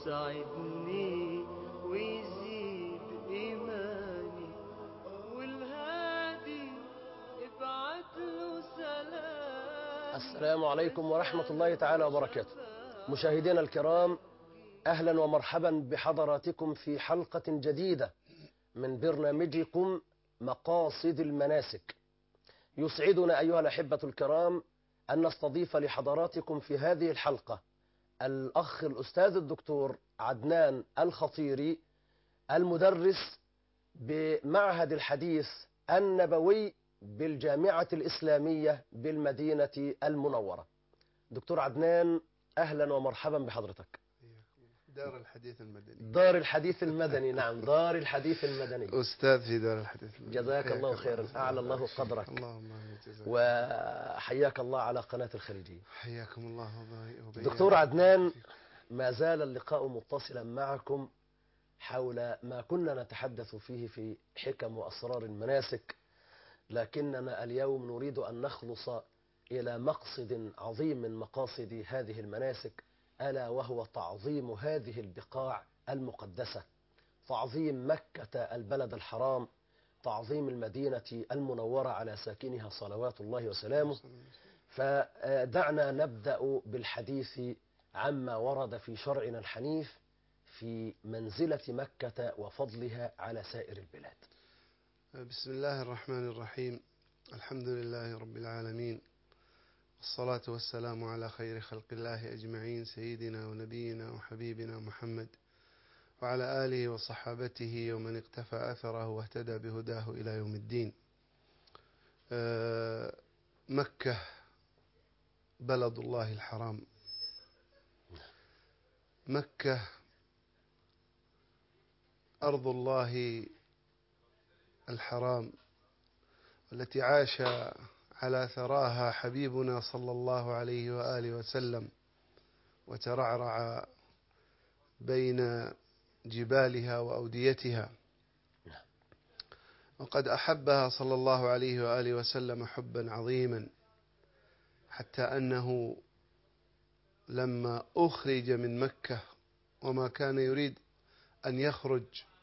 يسعدني ويزيد إيماني، والهادي ابعت له سلام. السلام عليكم ورحمة الله تعالى وبركاته. مشاهدينا الكرام، أهلا ومرحبا بحضراتكم في حلقة جديدة من برنامجكم مقاصد المناسك. يسعدنا أيها الأحبة الكرام أن نستضيف لحضراتكم في هذه الحلقة الأخ الأستاذ الدكتور عدنان الخطيري، المدرس بمعهد الحديث النبوي بالجامعة الإسلامية بالمدينة المنورة. دكتور عدنان، أهلا ومرحبا بحضرتك. دار الحديث المدني. دار الحديث المدني، نعم، دار الحديث المدني. أستاذ في دار الحديث المدني. جزاك الله خيرا، أعلى الله قدرك. اللهم جزاك وحياك الله على قناة الخليجية. حياكم الله دكتور عدنان، ما زال اللقاء متصلا معكم حول ما كنا نتحدث فيه في حكم وأسرار المناسك، لكننا اليوم نريد أن نخلص إلى مقصد عظيم من مقاصد هذه المناسك، ألا وهو تعظيم هذه البقاع المقدسة، تعظيم مكة البلد الحرام، تعظيم المدينة المنورة على ساكنها صلوات الله وسلامه. فدعنا نبدأ بالحديث عما ورد في شرعنا الحنيف في منزلة مكة وفضلها على سائر البلاد. بسم الله الرحمن الرحيم. الحمد لله رب العالمين، والصلاة والسلام على خير خلق الله أجمعين، سيدنا ونبينا وحبيبنا محمد وعلى آله وصحابته ومن اقتفى أثره واهتدى بهداه إلى يوم الدين. مكة بلد الله الحرام، مكة أرض الله الحرام، التي عاش على ثراها حبيبنا صلى الله عليه وآله وسلم، وترعرع بين جبالها وأوديتها، وقد أحبها صلى الله عليه وآله وسلم حبا عظيما، حتى أنه لما أخرج من مكة وما كان يريد أن يخرج،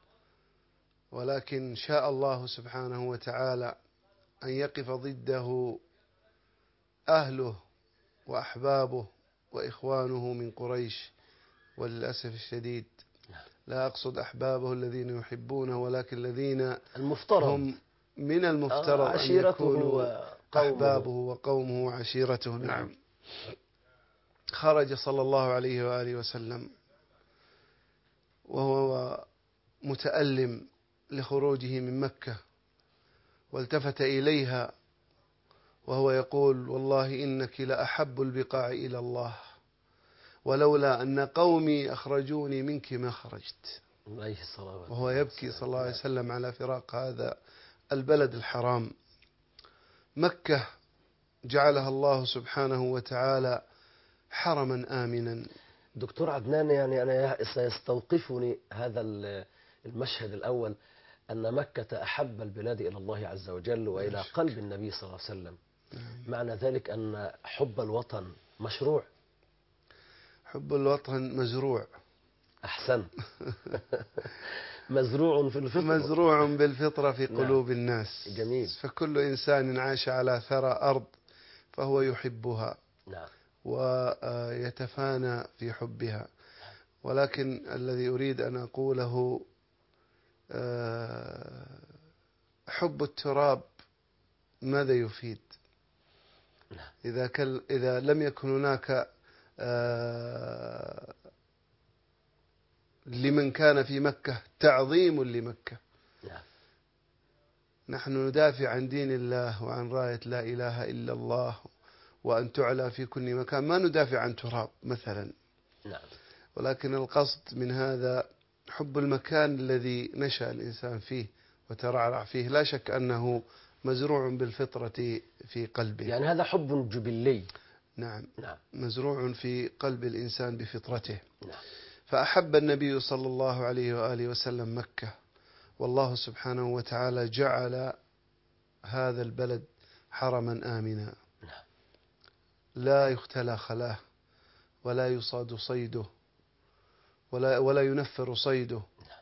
ولكن شاء الله سبحانه وتعالى أن يقف ضده أهله وأحبابه وإخوانه من قريش. وللأسف الشديد لا أقصد أحبابه الذين يحبونه، ولكن الذين هم من المفترض أن يكونوا أحبابه وقومه وعشيرته. نعم. خرج صلى الله عليه وآله وسلم وهو متألم لخروجه من مكة، والتفت إليها وهو يقول: والله إنك لأحب البقاع إلى الله، ولولا أن قومي أخرجوني منك ما خرجت. وهو يبكي صلى الله عليه وسلم على فراق هذا البلد الحرام. مكة جعلها الله سبحانه وتعالى حرما آمنا. دكتور عدنان، يعني أنا سيستوقفني هذا المشهد الأول، أن مكة أحب البلاد إلى الله عز وجل وإلى قلب النبي صلى الله عليه وسلم. معنى ذلك أن حب الوطن مشروع. حب الوطن مزروع. أحسن. مزروع في الفطرة، مزروع بالفطرة في قلوب الناس. جميل. فكل إنسان عاش على ثرى أرض فهو يحبها. نعم. ويتفانى في حبها. ولكن الذي أريد أن أقوله، حب التراب ماذا يفيد إذا لم يكن هناك لمن كان في مكة تعظيم لمكة. نحن ندافع عن دين الله وعن راية لا إله إلا الله وأن تعلى في كل مكان، ما ندافع عن تراب مثلا. ولكن القصد من هذا حب المكان الذي نشأ الإنسان فيه وترعرع فيه، لا شك أنه مزروع بالفطرة في قلبه. يعني هذا حب جبلي. نعم. مزروع في قلب الإنسان بفطرته. نعم. فأحب النبي صلى الله عليه وآله وسلم مكة، والله سبحانه وتعالى جعل هذا البلد حرما آمنا، لا يختلى خلاه ولا يصاد صيده ولا ينفر صيده،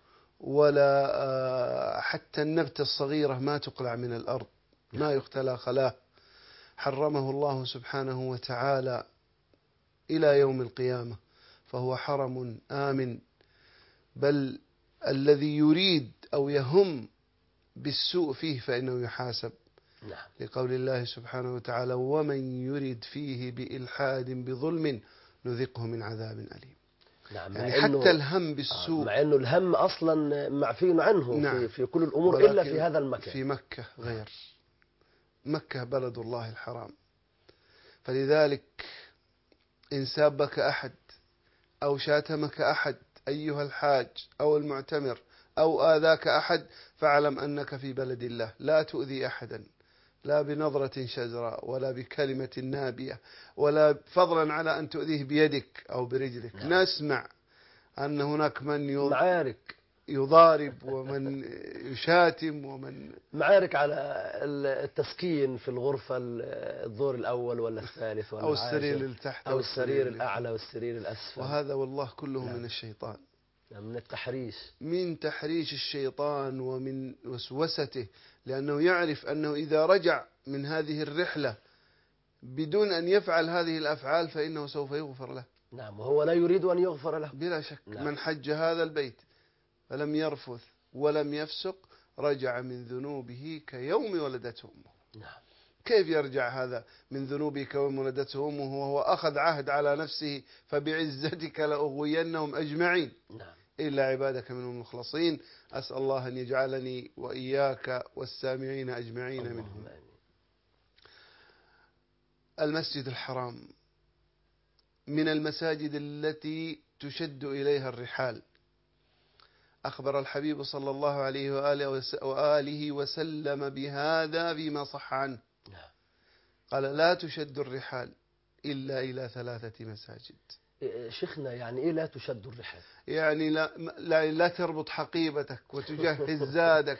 ولا حتى النبتة الصغيرة ما تقلع من الأرض، ما يختلى خلاه. حرمه الله سبحانه وتعالى إلى يوم القيامة، فهو حرم آمن. بل الذي يريد أو يهم بالسوء فيه فإنه يحاسب، لقول الله سبحانه وتعالى: ومن يرد فيه بإلحاد بظلم نذقه من عذاب أليم. نعم، يعني حتى الهم بالسوء، مع أنه الهم أصلا معفي عنه نعم، في كل الأمور إلا في هذا المكان. في مكة غير. مكة بلد الله الحرام. فلذلك إن سابك أحد أو شاتمك أحد أيها الحاج أو المعتمر أو آذاك أحد، فاعلم أنك في بلد الله، لا تؤذي أحدا، لا بنظرة شزراء ولا بكلمة نابية، ولا فضلا على أن تؤذيه بيدك أو برجلك. نسمع أن هناك من معارك يضارب ومن يشاتم ومن معارك على التسكين في الغرفة، الدور الأول ولا الثالث ولا أو السرير اللي تحت أو السرير الأعلى والسرير الأسفل. وهذا والله كله من الشيطان، من التحريش، من تحريش الشيطان ومن وسوسته، لأنه يعرف أنه إذا رجع من هذه الرحلة بدون أن يفعل هذه الأفعال فإنه سوف يغفر له. نعم، وهو لا يريد أن يغفر له بلا شك. نعم. من حج هذا البيت فلم يرفث ولم يفسق رجع من ذنوبه كيوم ولدته أمه. نعم. كيف يرجع هذا من ذنوبه كيوم ولدته أمه وهو أخذ عهد على نفسه: فبعزتك لأغوينهم أجمعين نعم. إلا عبادك منهم المخلصين. أسأل الله أن يجعلني وإياك والسامعين أجمعين منهم. المسجد الحرام من المساجد التي تشد إليها الرحال. أخبر الحبيب صلى الله عليه وآله وسلم بهذا فيما صح عنه، قال: لا تشد الرحال إلا إلى 3 مساجد. شيخنا، يعني إيه لا تشد الرحال؟ يعني لا تربط حقيبتك وتجهز زادك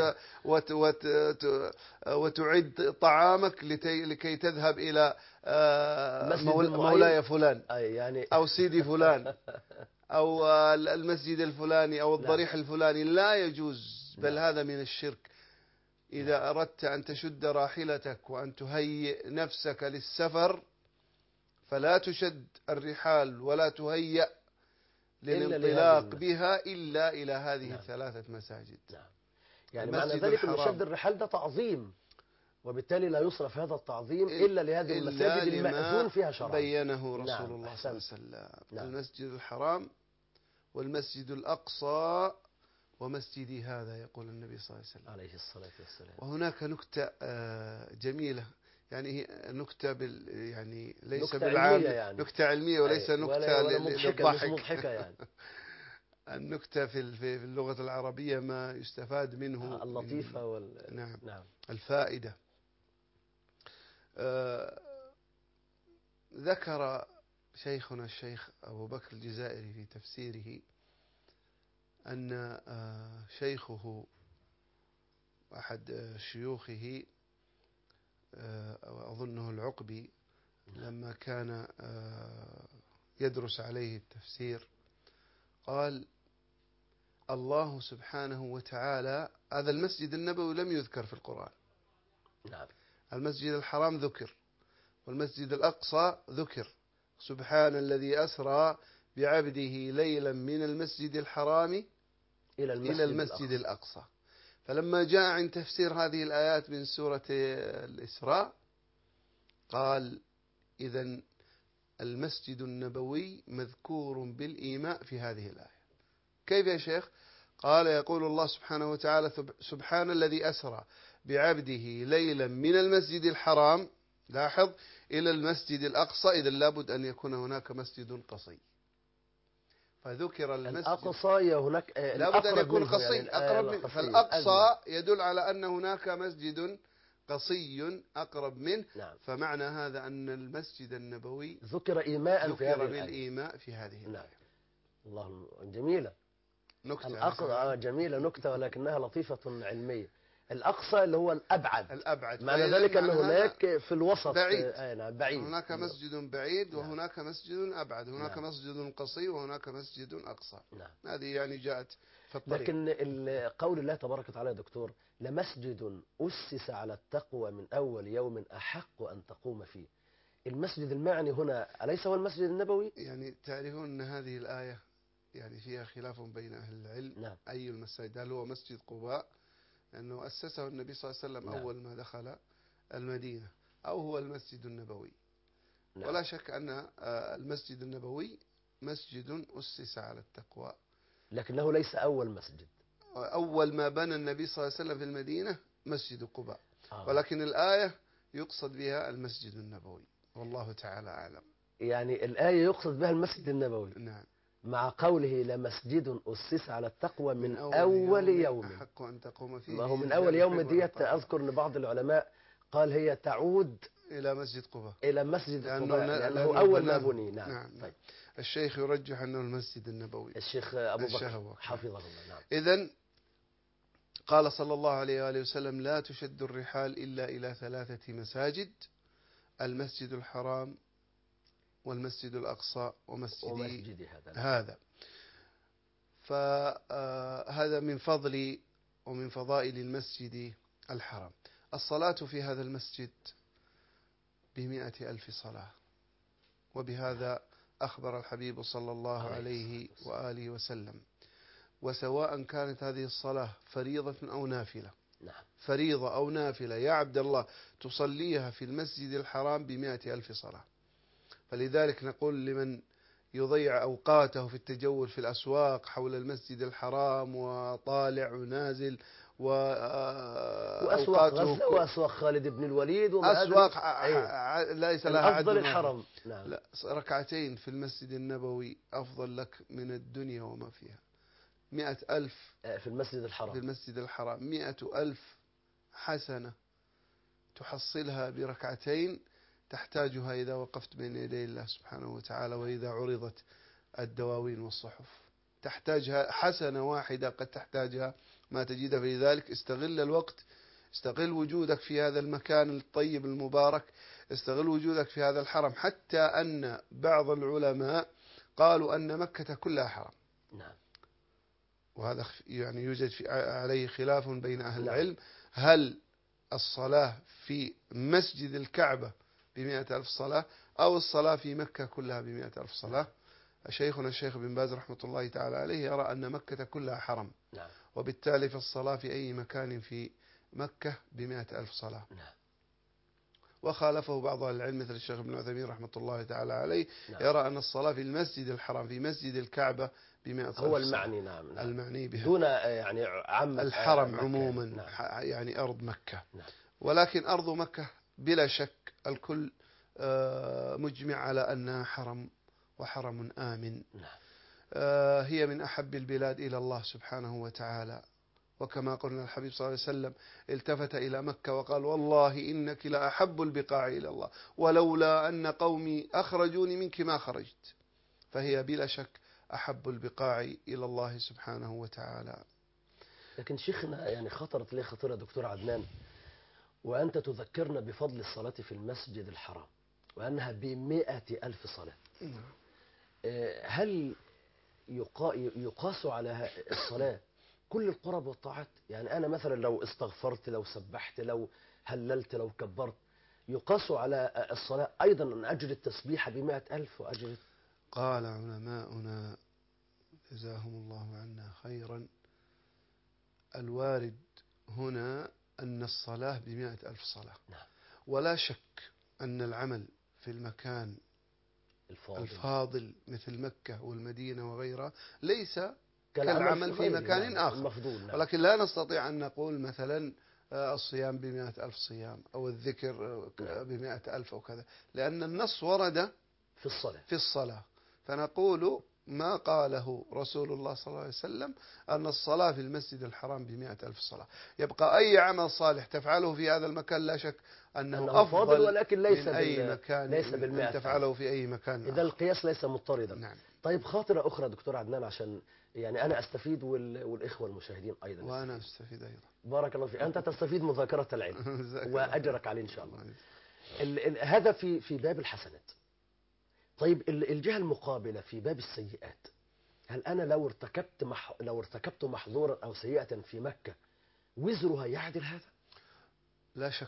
وتعد طعامك لكي تذهب إلى مولاي فلان يعني أو سيدي فلان أو المسجد الفلاني أو الضريح الفلاني. لا يجوز، بل هذا من الشرك. إذا أردت أن تشد راحلتك وأن تهيئ نفسك للسفر فلا تشد الرحال ولا تهيأ للانطلاق بها إلا إلى هذه 3 مساجد. يعني معنى ذلك أن شد الرحال ده تعظيم، وبالتالي لا يصرف هذا التعظيم إلا لهذه المساجد المأذون فيها شرعا. بينه رسول الله صلى الله عليه وسلم: المسجد الحرام والمسجد الأقصى ومسجدي هذا، يقول النبي صلى الله عليه وسلم عليه الصلاة والسلام. وهناك نكتة جميلة، يعني هي نكتة يعني ليس نكتة بالعام، يعني. نكتة علمية وليس نكتة للضحك. مضحكة يعني. النكتة في اللغة العربية ما يستفاد منه اللطيفة نعم. الفائدة. ذكر شيخنا الشيخ أبو بكر الجزائري في تفسيره أن شيخه أحد شيوخه أظنه العقبي لما كان يدرس عليه التفسير قال: الله سبحانه وتعالى، هذا المسجد النبوي لم يذكر في القرآن. نعم. المسجد الحرام ذكر والمسجد الأقصى ذكر. سبحان الذي أسرى بعبده ليلا من المسجد الحرام إلى المسجد الأقصى. فلما جاء عن تفسير هذه الآيات من سورة الإسراء قال: إذن المسجد النبوي مذكور بالإيماء في هذه الآية. كيف يا شيخ؟ قال: يقول الله سبحانه وتعالى: سبحان الذي أسرى بعبده ليلا من المسجد الحرام، لاحظ، إلى المسجد الأقصى. إذن لابد أن يكون هناك مسجد قصي، فذكر المسجد الأقصى هناك لابد أن يكون قصي، يعني أقرب منه. فالأقصى يدل على أن هناك مسجد قصي أقرب منه. نعم. فمعنى هذا أن المسجد النبوي ذكر إيماء ذكر بالإيماء في هذه الآية. نعم. الله، جميلة نكتة الأقصى. جميلة نكتة، ولكنها لطيفة علمية. الأقصى اللي هو الأبعد. الأبعد. معنى ذلك أن هناك في الوسط بعيد. بعيد. هناك مسجد بعيد نعم. وهناك مسجد أبعد، هناك نعم. مسجد قصير وهناك مسجد أقصى. نعم. هذه يعني جاءت في الطريق. لكن قول الله تبارك وتعالى يا دكتور: لمسجد أسس على التقوى من أول يوم أحق أن تقوم فيه. المسجد المعني هنا أليس هو المسجد النبوي؟ يعني تعرفون أن هذه الآية يعني فيها خلاف بين أهل العلم. نعم. أي المساجد؟ هل هو مسجد قباء أنه أسسه النبي صلى الله عليه وسلم نعم. أول ما دخل المدينة، أو هو المسجد النبوي؟ نعم. ولا شك أن المسجد النبوي مسجد أسس على التقوى، لكنه ليس أول مسجد. أول ما بنى النبي صلى الله عليه وسلم في المدينة مسجد قباء. آه. ولكن الآية يقصد بها المسجد النبوي، والله تعالى أعلم. يعني الآية يقصد بها المسجد النبوي. نعم. مع قوله لمسجد أسس على التقوى من أول يوم أحق أن تقوم فيه. ما هو من أول يوم ديت أذكر أن بعض العلماء قال هي تعود إلى مسجد قباء، إلى مسجد قباء لأنه أول ما بني. نعم. نعم. طيب. الشيخ يرجح أنه المسجد النبوي، الشيخ أبو بكر الشهوة. حفظه الله. نعم. إذن قال صلى الله عليه وآله وسلم: لا تشد الرحال إلا إلى 3 مساجد: المسجد الحرام والمسجد الأقصى ومسجدي هذا. فهذا من فضل ومن فضائل المسجد الحرام. الصلاة في هذا المسجد ب100,000 صلاة، وبهذا أخبر الحبيب صلى الله عليه وآله وسلم. وسواء كانت هذه الصلاة فريضة أو نافلة، نعم. فريضة أو نافلة يا عبد الله تصليها في المسجد الحرام ب100,000 صلاة. فلذلك نقول لمن يضيع أوقاته في التجول في الأسواق حول المسجد الحرام وطالع ونازل وأسواق غزة وأسواق خالد بن الوليد أسواق ليس لها عد. أفضل الحرم. نعم. لا، ركعتين في المسجد النبوي أفضل لك من الدنيا وما فيها. 100,000 في المسجد الحرام. في المسجد الحرام 100,000 حسنة تحصلها بركعتين تحتاجها إذا وقفت بين يدي الله سبحانه وتعالى، وإذا عرضت الدواوين والصحف تحتاجها حسنة واحدة، قد تحتاجها ما تجدها. في ذلك استغل الوقت، استغل وجودك في هذا المكان الطيب المبارك، استغل وجودك في هذا الحرم. حتى أن بعض العلماء قالوا أن مكة كلها حرم. نعم. وهذا يعني يوجد عليه خلاف بين أهل نعم. العلم: هل الصلاة في مسجد الكعبة ب100,000 صلاة، أو الصلاة في مكة كلها ب100,000 صلاة؟ شيخنا الشيخ بن باز رحمة الله تعالى عليه يرى أن مكة كلها حرم. نعم. وبالتالي فالصلاة في أي مكان في مكة ب100,000 صلاة. نعم. وخالفه بعض أهل العلم مثل الشيخ ابن عثيمين رحمة الله تعالى عليه. نعم. يرى أن الصلاة في المسجد الحرام في مسجد الكعبة ب100,000 هو المعني. نعم. نعم. المعني بها دون يعني عامة الحرم عموما. نعم. يعني أرض مكة. نعم. ولكن أرض مكة بلا شك الكل مجمع على أنها حرم وحرم آمن. نعم. هي من أحب البلاد إلى الله سبحانه وتعالى. وكما قلنا الحبيب صلى الله عليه وسلم التفت إلى مكة وقال: والله إنك لأحب البقاع إلى الله، ولولا أن قومي أخرجوني منك ما خرجت. فهي بلا شك أحب البقاع إلى الله سبحانه وتعالى. لكن شيخنا يعني خطرت لي خطيرة دكتور عدنان، وأنت تذكرنا بفضل الصلاة في المسجد الحرام وأنها ب100,000 صلاة. هل يقاس على الصلاة كل القرب والطاعات؟ يعني أنا مثلا لو استغفرت، لو سبحت، لو هللت، لو كبرت، يقاس على الصلاة أيضا أن أجر التسبيح ب100,000 وأجر. قال علماؤنا جزاهم الله عنا خيرا: الوارد هنا أن الصلاة ب100,000 صلاة. نعم. ولا شك أن العمل في المكان الفاضل مثل مكة والمدينة وغيرها ليس كالعمل في مكان. نعم. آخر. المفضول. نعم. ولكن لا نستطيع أن نقول مثلا الصيام ب100,000 صيام، أو الذكر ب100,000 أو كذا، لأن النص ورد في الصلاة. في الصلاة. فنقول ما قاله رسول الله صلى الله عليه وسلم أن الصلاة في المسجد الحرام ب100,000 صلاة. يبقى أي عمل صالح تفعله في هذا المكان لا شك أنه فاضل، أفضل ولكن ليس من أي مكان ليس أن تفعله في أي مكان إذا آخر. القياس ليس مضطردا. نعم. طيب خاطرة أخرى دكتور عدنان، عشان يعني أنا أستفيد والإخوة المشاهدين أيضا وأنا أستفيد أيضا. بارك الله فيك. أنت تستفيد مذاكرة العلم جزاك الله وأجرك عليه إن شاء الله. الله. هذا في باب الحسنات. طيب الجهة المقابلة في باب السيئات، هل أنا لو ارتكبت محظورا أو سيئة في مكة وزرها يعدل هذا؟ لا شك.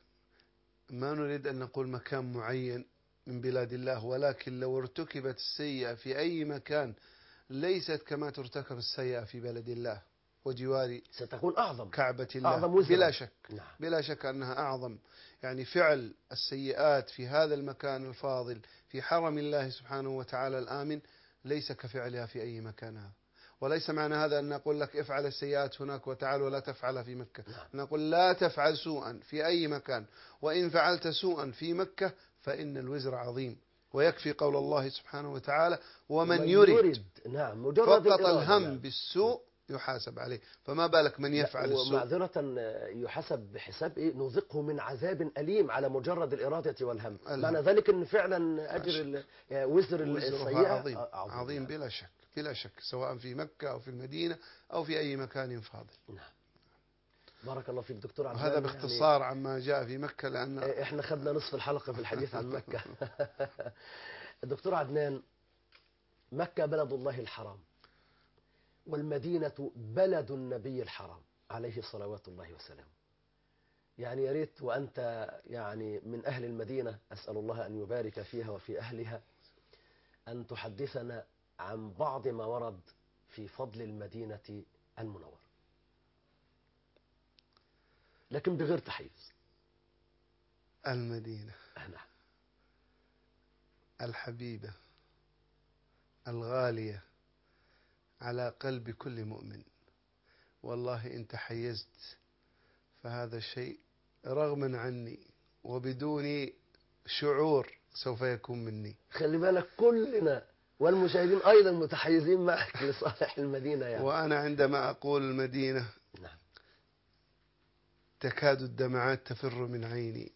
ما نريد أن نقول مكان معين من بلاد الله، ولكن لو ارتكبت السيئة في أي مكان ليست كما ترتكب السيئة في بلد الله وجوار ستكون أعظم كعبة الله. أعظم وزرا. بلا شك. نعم. بلا شك أنها أعظم. يعني فعل السيئات في هذا المكان الفاضل في حرم الله سبحانه وتعالى الآمن ليس كفعلها في أي مكان هذا. وليس معنى هذا أن نقول لك افعل السيئات هناك وتعال ولا تفعلها في مكة. نقول لا تفعل سوءا في أي مكان، وإن فعلت سوءا في مكة فإن الوزر عظيم. ويكفي قول الله سبحانه وتعالى ومن يرد نعم مجرد فقط الهم نعم. بالسوء يحاسب عليه، فما بالك من يفعل السوء. ومعذرة يحسب بحساب إيه؟ نذقه من عذاب أليم على مجرد الإرادة والهم. معنى ذلك أن فعلا أجر وزر السيئة عظيم. عظيم بلا شك. بلا شك، سواء في مكة أو في المدينة أو في أي مكان فاضل. نعم. بارك الله فيك دكتور عدنان. وهذا باختصار عما جاء في مكة، لأن إحنا خدنا نصف الحلقة في الحديث عن مكة. دكتور عدنان، مكة بلد الله الحرام، والمدينة بلد النبي الحرام عليه صلوات الله وسلامه. يعني يا ريت وأنت يعني من أهل المدينة، أسأل الله أن يبارك فيها وفي أهلها، أن تحدثنا عن بعض ما ورد في فضل المدينة المنورة، لكن بغير تحيز. المدينة الحبيبة الغالية على قلب كل مؤمن، والله إن تحيزت فهذا الشيء رغما عني وبدون شعور سوف يكون مني. خلي بالك كلنا والمشاهدين أيضا متحيزين معك لصالح المدينة يعني. وأنا عندما أقول المدينة نعم. تكاد الدمعات تفر من عيني.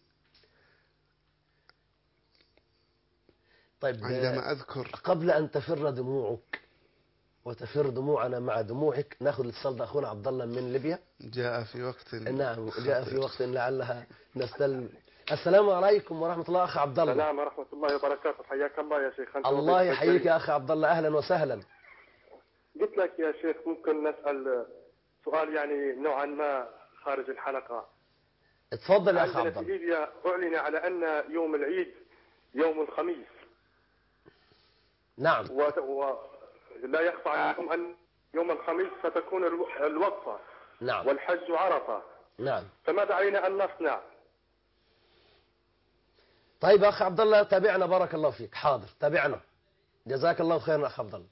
طيب عندما أذكر قبل أن تفر دموعك وتفر دموعنا مع دموعك، ناخذ الاتصال أخونا عبد الله من ليبيا. جاء في وقت نعم جاء في وقت لعلها نستلم. السلام عليكم ورحمة الله أخ عبد الله. السلام ورحمة الله وبركاته. حياك الله يا شيخ. الله يحييك يا أخ عبد الله، أهلا وسهلا. قلت لك يا شيخ ممكن نسأل سؤال يعني نوعا ما خارج الحلقة. اتفضل يا أخ عبد الله. الله. في ليبيا أعلن على أن يوم العيد يوم الخميس. نعم. ولا يخفى عنكم أن يوم الخميس ستكون الوقفة. نعم. والحج عرفة. نعم. فماذا علينا أن نصنع؟ طيب أخ عبد الله تابعنا، بارك الله فيك. حاضر تابعنا، جزاك الله خيرا أخ عبد الله.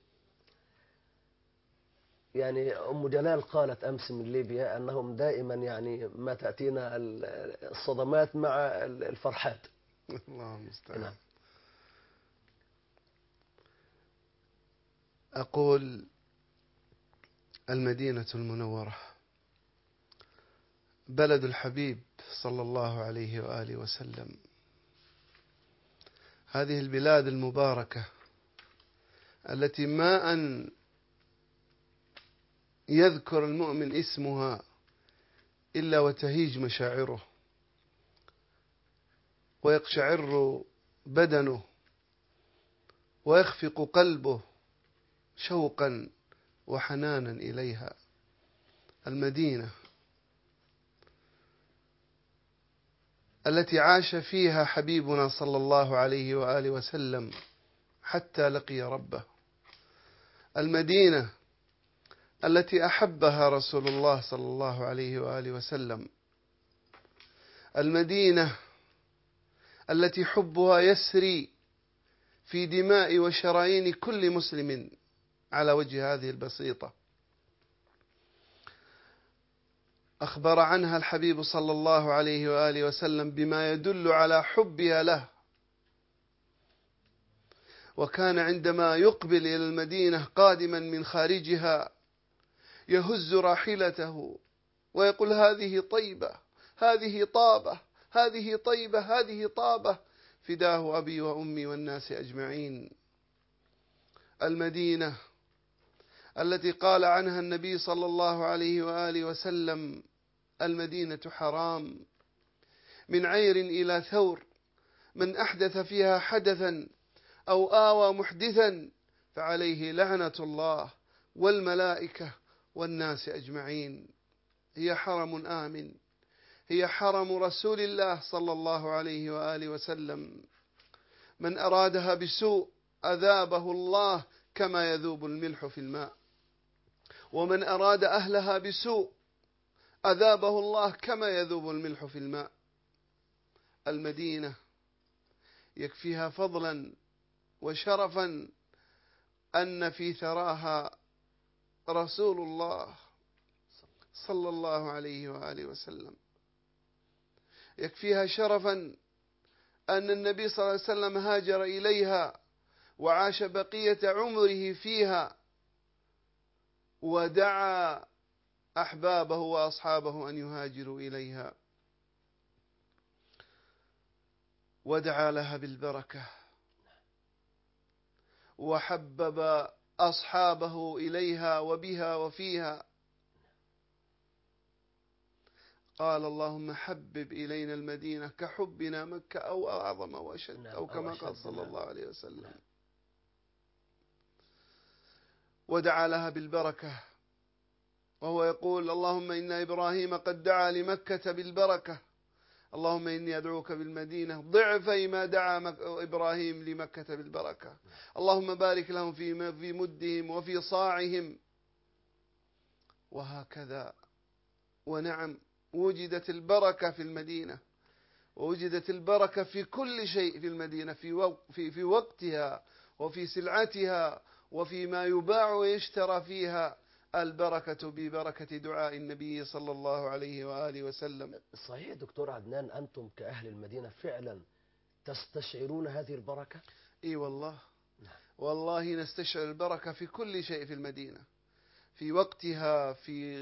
يعني أم جلال قالت أمس من ليبيا أنهم دائما يعني ما تأتينا الصدمات مع الفرحات. الله المستعان. نعم. أقول المدينة المنورة بلد الحبيب صلى الله عليه وآله وسلم. هذه البلاد المباركة التي ما أن يذكر المؤمن اسمها إلا وتهيج مشاعره ويقشعر بدنه ويخفق قلبه شوقا وحنانا إليها. المدينة التي عاش فيها حبيبنا صلى الله عليه وآله وسلم حتى لقي ربه. المدينة التي أحبها رسول الله صلى الله عليه وآله وسلم. المدينة التي حبها يسري في دماء وشرايين كل مسلم على وجه هذه البسيطة. أخبر عنها الحبيب صلى الله عليه وآله وسلم بما يدل على حبها له وكان عندما يقبل إلى المدينة قادما من خارجها يهز راحلته ويقول: هذه طيبة، هذه طابة، هذه طيبة، هذه طابة، فداه أبي وأمي والناس أجمعين. المدينة التي قال عنها النبي صلى الله عليه وآله وسلم: المدينة حرام من عير إلى ثور، من أحدث فيها حدثا أو آوى محدثا فعليه لعنة الله والملائكة والناس أجمعين. هي حرم آمن، هي حرم رسول الله صلى الله عليه وآله وسلم. من أرادها بسوء أذابه الله كما يذوب الملح في الماء، ومن أراد أهلها بسوء أذابه الله كما يذوب الملح في الماء. المدينة يكفيها فضلا وشرفا أن في ثراها رسول الله صلى الله عليه وآله وسلم. يكفيها شرفا أن النبي صلى الله عليه وسلم هاجر إليها وعاش بقية عمره فيها، ودعا أحبابه وأصحابه أن يهاجروا إليها، ودعا لها بالبركة، وحبب أصحابه إليها وبها وفيها. قال: اللهم حبب إلينا المدينة كحبنا مكة أو أعظم وأشد، أو كما قال صلى الله عليه وسلم. ودعا لها بالبركة، وهو يقول: اللهم إن إبراهيم قد دعا لمكة بالبركة، اللهم إني أدعوك بالمدينة ضعفي ما دعا إبراهيم لمكة بالبركة. اللهم بارك لهم في مدهم وفي صاعهم. وهكذا. ونعم، وجدت البركة في المدينة، ووجدت البركة في كل شيء في المدينة، في وقتها وفي سلعتها وفيما يباع ويشترى فيها. البركة ببركة دعاء النبي صلى الله عليه وآله وسلم. صحيح دكتور عدنان، أنتم كأهل المدينة فعلا تستشعرون هذه البركة؟ إي والله، والله نستشعر البركة في كل شيء في المدينة، في وقتها، في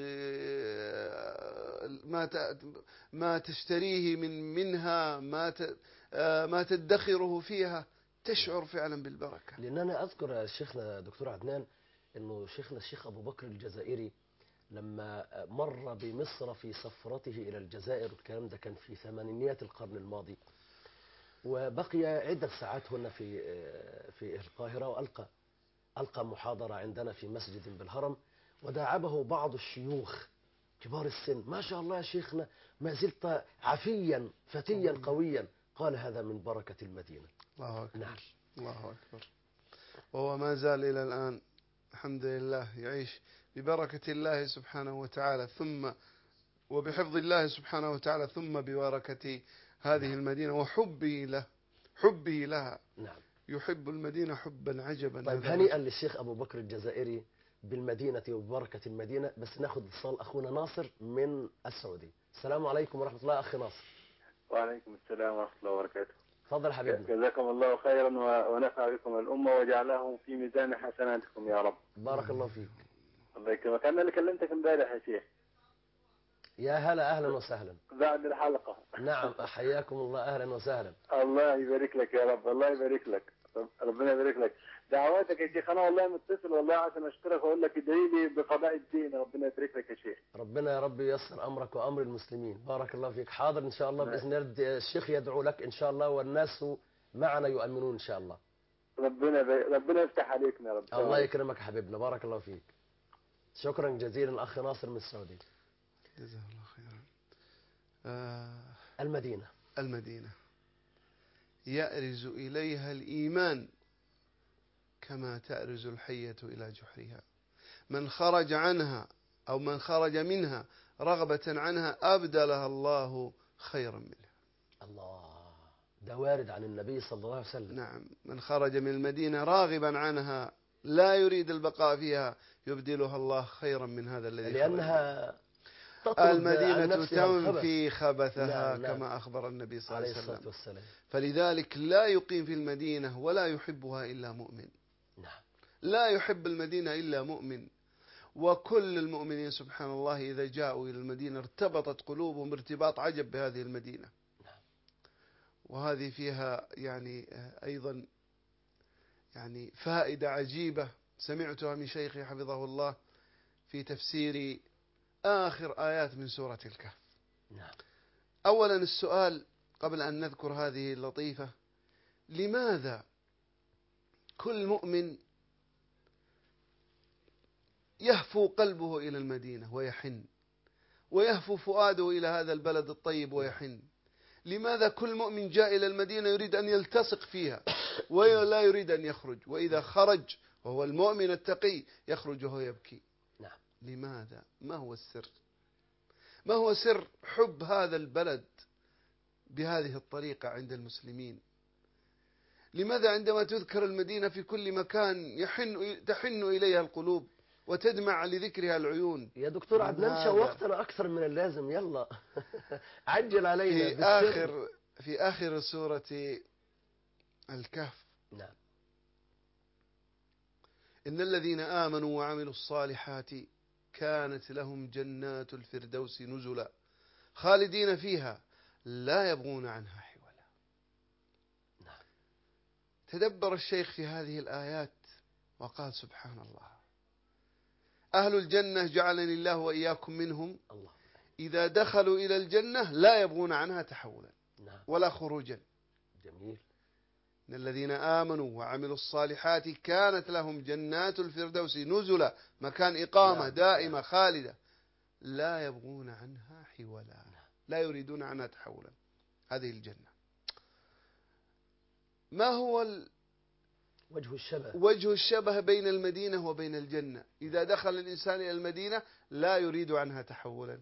ما تشتريه منها، ما تدخره فيها، تشعر فعلا بالبركة. لأن أنا أذكر يا شيخنا دكتور عدنان أنه شيخنا الشيخ أبو بكر الجزائري لما مر بمصر في سفرته إلى الجزائر، الكلام ده كان في ثمانينيات القرن الماضي، وبقي عدة ساعات هنا في القاهرة، وألقى محاضرة عندنا في مسجد بالهرم، وداعبه بعض الشيوخ كبار السن: ما شاء الله يا شيخنا، ما زلت عفيا فتيا قويا. قال: هذا من بركة المدينة. الله أكبر. نعم. الله أكبر. وهو ما زال إلى الآن الحمد لله يعيش ببركة الله سبحانه وتعالى، ثم وبحفظ الله سبحانه وتعالى، ثم ببركة هذه المدينة وحبه لها. نعم. يحب المدينة حبا عجبا. طيب، هنيئا للشيخ أبو بكر الجزائري بالمدينة وببركة المدينة. بس ناخذ اتصال أخونا ناصر من السعودية. السلام عليكم ورحمة الله أخي ناصر. وعليكم السلام ورحمة الله وبركاته. تفضل حبيبنا. جزاكم الله خيرا ونفع بكم الأمة وجعله في ميزان حسناتكم يا رب. بارك الله فيك. الله يكرمك. أنا اللي كلمتك امبارح يا شيخ. يا هلا، أهلا وسهلا. بعد الحلقة. نعم، حياكم الله، أهلا وسهلا. الله يبارك لك يا رب، الله يبارك لك، ربنا يبارك لك. دعواتك يا شيخ، أنا والله متصل والله عشان أشكرك وأقول لك ادعي لي بقضاء الدين. ربنا يبارك لك يا شيخ. ربنا يا رب ييسر أمرك وأمر المسلمين. بارك الله فيك. حاضر إن شاء الله بإذن الله، الشيخ يدعو لك إن شاء الله، والناس معنا يؤمنون إن شاء الله. ربنا يفتح عليكم يا رب. الله يكرمك حبيبنا، بارك الله فيك. شكرا جزيلا الأخ ناصر من السعودية. جزاه الله خيرا. المدينة يأرز إليها الإيمان كما تأرز الحية إلى جحرها. من خرج عنها أو من خرج منها رغبة عنها أبدلها الله خيرا منها. الله، ده وارد عن النبي صلى الله عليه وسلم. نعم. من خرج من المدينة راغبا عنها لا يريد البقاء فيها يبدلها الله خيرا من هذا الذي لأنها تطرد عن المدينة نفسها الخبث. تنفي خبثها نعم. كما أخبر النبي صلى الله عليه عليه الصلاة وسلم. والسلام. فلذلك لا يقيم في المدينة ولا يحبها إلا مؤمن. نعم. لا يحب المدينة إلا مؤمن. وكل المؤمنين سبحان الله إذا جاءوا إلى المدينة ارتبطت قلوبهم ارتباط عجب بهذه المدينة. وهذه فيها يعني أيضا يعني فائدة عجيبة سمعتها من شيخي حفظه الله في تفسير آخر آيات من سورة الكهف. نعم. أولا السؤال قبل أن نذكر هذه اللطيفة: لماذا كل مؤمن يهفو قلبه إلى المدينة ويحن، ويهفو فؤاده إلى هذا البلد الطيب ويحن؟ لماذا كل مؤمن جاء إلى المدينة يريد أن يلتصق فيها ولا يريد أن يخرج، وإذا خرج وهو المؤمن التقي يخرج وهو يبكي؟ نعم. لماذا؟ ما هو السر؟ ما هو سر حب هذا البلد بهذه الطريقة عند المسلمين؟ لماذا عندما تذكر المدينة في كل مكان تحن إليها القلوب وتدمع لذكرها العيون؟ يا دكتور عدنان شوقتنا أكثر من اللازم، يلا عجل علينا في آخر سورة الكهف: نعم. إن الذين آمنوا وعملوا الصالحات كانت لهم جنات الفردوس نزلا خالدين فيها لا يبغون عنها حولا. نعم. تدبر الشيخ في هذه الآيات وقال: سبحان الله، أهل الجنة جعلني الله وإياكم منهم، الله. إذا دخلوا إلى الجنة لا يبغون عنها تحولا. نعم. ولا خروجا. جميل. إن الذين آمنوا وعملوا الصالحات كانت لهم جنات الفردوس نزلا، مكان إقامة. نعم. دائمة. نعم. خالدة، لا يبغون عنها حولا. لا يريدون عنها تحولا. هذه الجنة. ما هو وجه الشبه بين المدينة وبين الجنة؟ إذا دخل الإنسان إلى المدينة لا يريد عنها تحولا.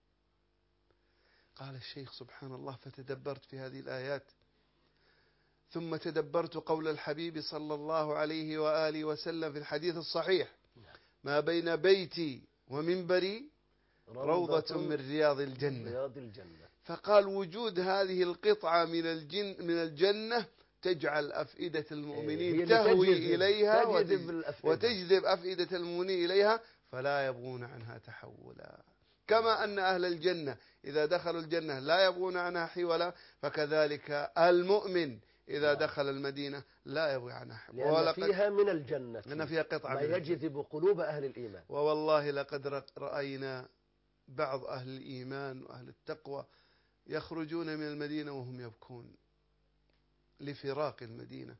قال الشيخ سبحان الله: فتدبرت في هذه الآيات، ثم تدبرت قول الحبيب صلى الله عليه وآله وسلم في الحديث الصحيح: ما بين بيتي ومنبري روضة من رياض الجنة. فقال: وجود هذه القطعة من الجنة تجعل أفئدة المؤمنين تهوي إليها وتجذب أفئدة المؤمنين إليها فلا يبغون عنها تحولا. كما أن أهل الجنة إذا دخلوا الجنة لا يبغون عنها حولا، فكذلك المؤمن إذا دخل المدينة لا يبغي عنها حولا. لأن فيها من الجنة لأن فيها قطعة ما يجذب قلوب أهل الإيمان. ووالله لقد رأينا بعض أهل الإيمان وأهل التقوى يخرجون من المدينة وهم يبكون لفراق المدينة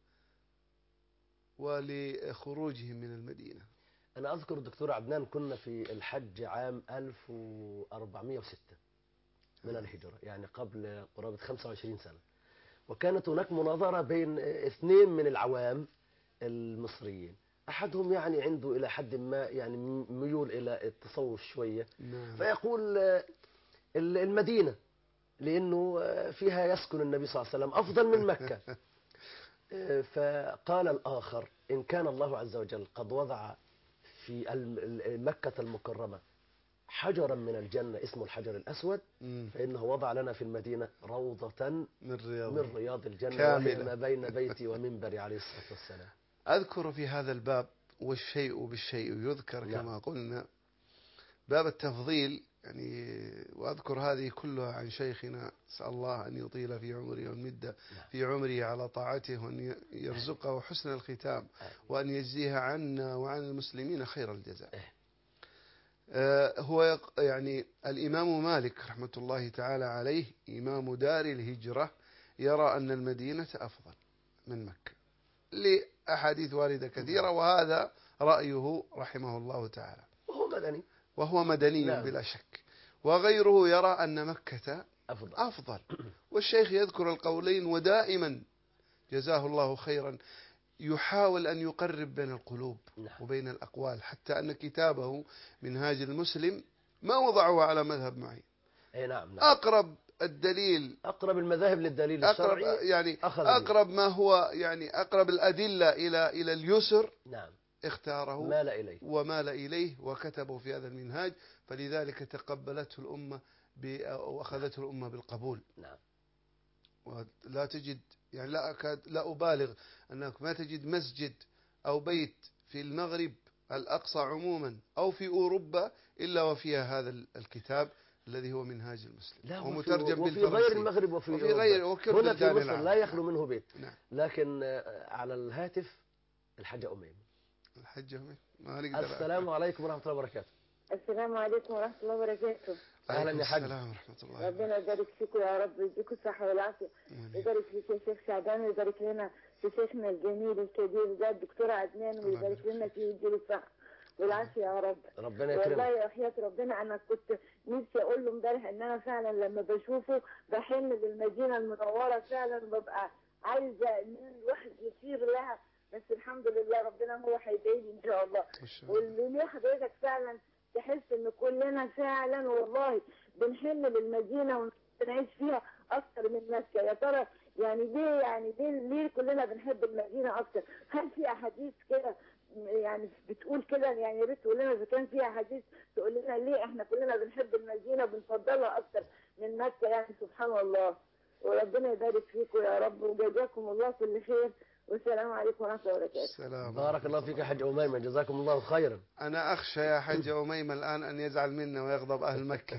ولخروجهم من المدينة. أنا أذكر دكتور عدنان كنا في الحج عام 1406 من الهجرة، يعني قبل قرابة 25 سنة، وكانت هناك مناظرة بين اثنين من العوام المصريين، أحدهم يعني عنده إلى حد ما يعني ميول إلى التصوف شوية. نعم. فيقول المدينة لأنه فيها يسكن النبي صلى الله عليه وسلم أفضل من مكة. فقال الآخر: إن كان الله عز وجل قد وضع في مكة المكرمة حجرا من الجنة اسمه الحجر الأسود، فإنه وضع لنا في المدينة روضة من رياض الجنة كاملة ما بين بيتي ومنبري عليه الصلاة والسلام. أذكر في هذا الباب والشيء بالشيء يذكر كما قلنا باب التفضيل يعني، وأذكر هذه كلها عن شيخنا، أسأل الله أن يطيل في عمره ويمد في عمره على طاعته، وأن يرزقه حسن الختام، وأن يجزيها عنا وعن المسلمين خير الجزاء. هو يعني الإمام مالك رحمة الله تعالى عليه إمام دار الهجرة يرى أن المدينة أفضل من مكة لأحاديث واردة كثيرة، وهذا رأيه رحمه الله تعالى، وهو مدني بلا شك. وغيره يرى أن مكة أفضل. والشيخ يذكر القولين، ودائما جزاه الله خيرا يحاول أن يقرب بين القلوب وبين الأقوال، حتى أن كتابه منهاج المسلم ما وضعه على مذهب معين. أقرب الدليل، أقرب المذاهب للدليل الشرعي، يعني أقرب ما هو يعني أقرب الأدلة إلى اليسر. اختاره ومال إليه وكتبه في هذا المنهاج، فلذلك تقبلته الأمة وأخذته الأمة بالقبول. نعم. ولا تجد يعني لا أبالغ أنك ما تجد مسجد أو بيت في المغرب الأقصى عموما أو في أوروبا إلا وفيها هذا الكتاب الذي هو منهاج المسلم ومترجم بالفرنسي. وفي غير المغرب وفي غير هنا في مصر لا يخلو منه بيت. نعم. لكن على الهاتف الحاجة أميمة. الحاجة أميمة ما نقدر. السلام عليكم ورحمة الله وبركاته. السلام عليكم ورحمة الله وبركاته. أهلا يا حاج. السلام ورحمة الله. ربنا يبارك فيكم يا رب، يديكم الصحة والعافية، يبارك فيك يا شيخ شعبان، ويبارك لنا في شيخنا الجميل الكبير ده الدكتور عدنان، ويبارك لنا فيه ويديله الصحة والعافية يا رب. ربنا يكرمك. والله يا حياة ربنا أنا كنت نفسي أقول له امبارح إن أنا فعلا لما بشوفه بحن للمدينة المنورة فعلا، ببقى عايزة إن الواحد يسير لها، بس الحمد لله ربنا هو هيدعي لي إن شاء الله. واللي حضرتك فعلا تحس إن كلنا فعلا والله بنحن للمدينة ونعيش فيها أكتر من مكة. يا ترى يعني ليه كلنا بنحب المدينة أكتر؟ هل في أحاديث كده يعني بتقول كده؟ يعني يا ريت تقول لنا إذا كان في أحاديث تقول لنا ليه إحنا كلنا بنحب المدينة وبنفضلها أكتر من مكة. يعني سبحان الله. وربنا يبارك فيكم يا رب، وجزاكم الله كل خير، والسلام عليكم ورحمة الله وبركاته. بارك الله فيك يا حاج أميمة، جزاكم الله خيرا. أنا أخشى يا حاج أميمة الآن أن يزعل منا ويغضب أهل مكة.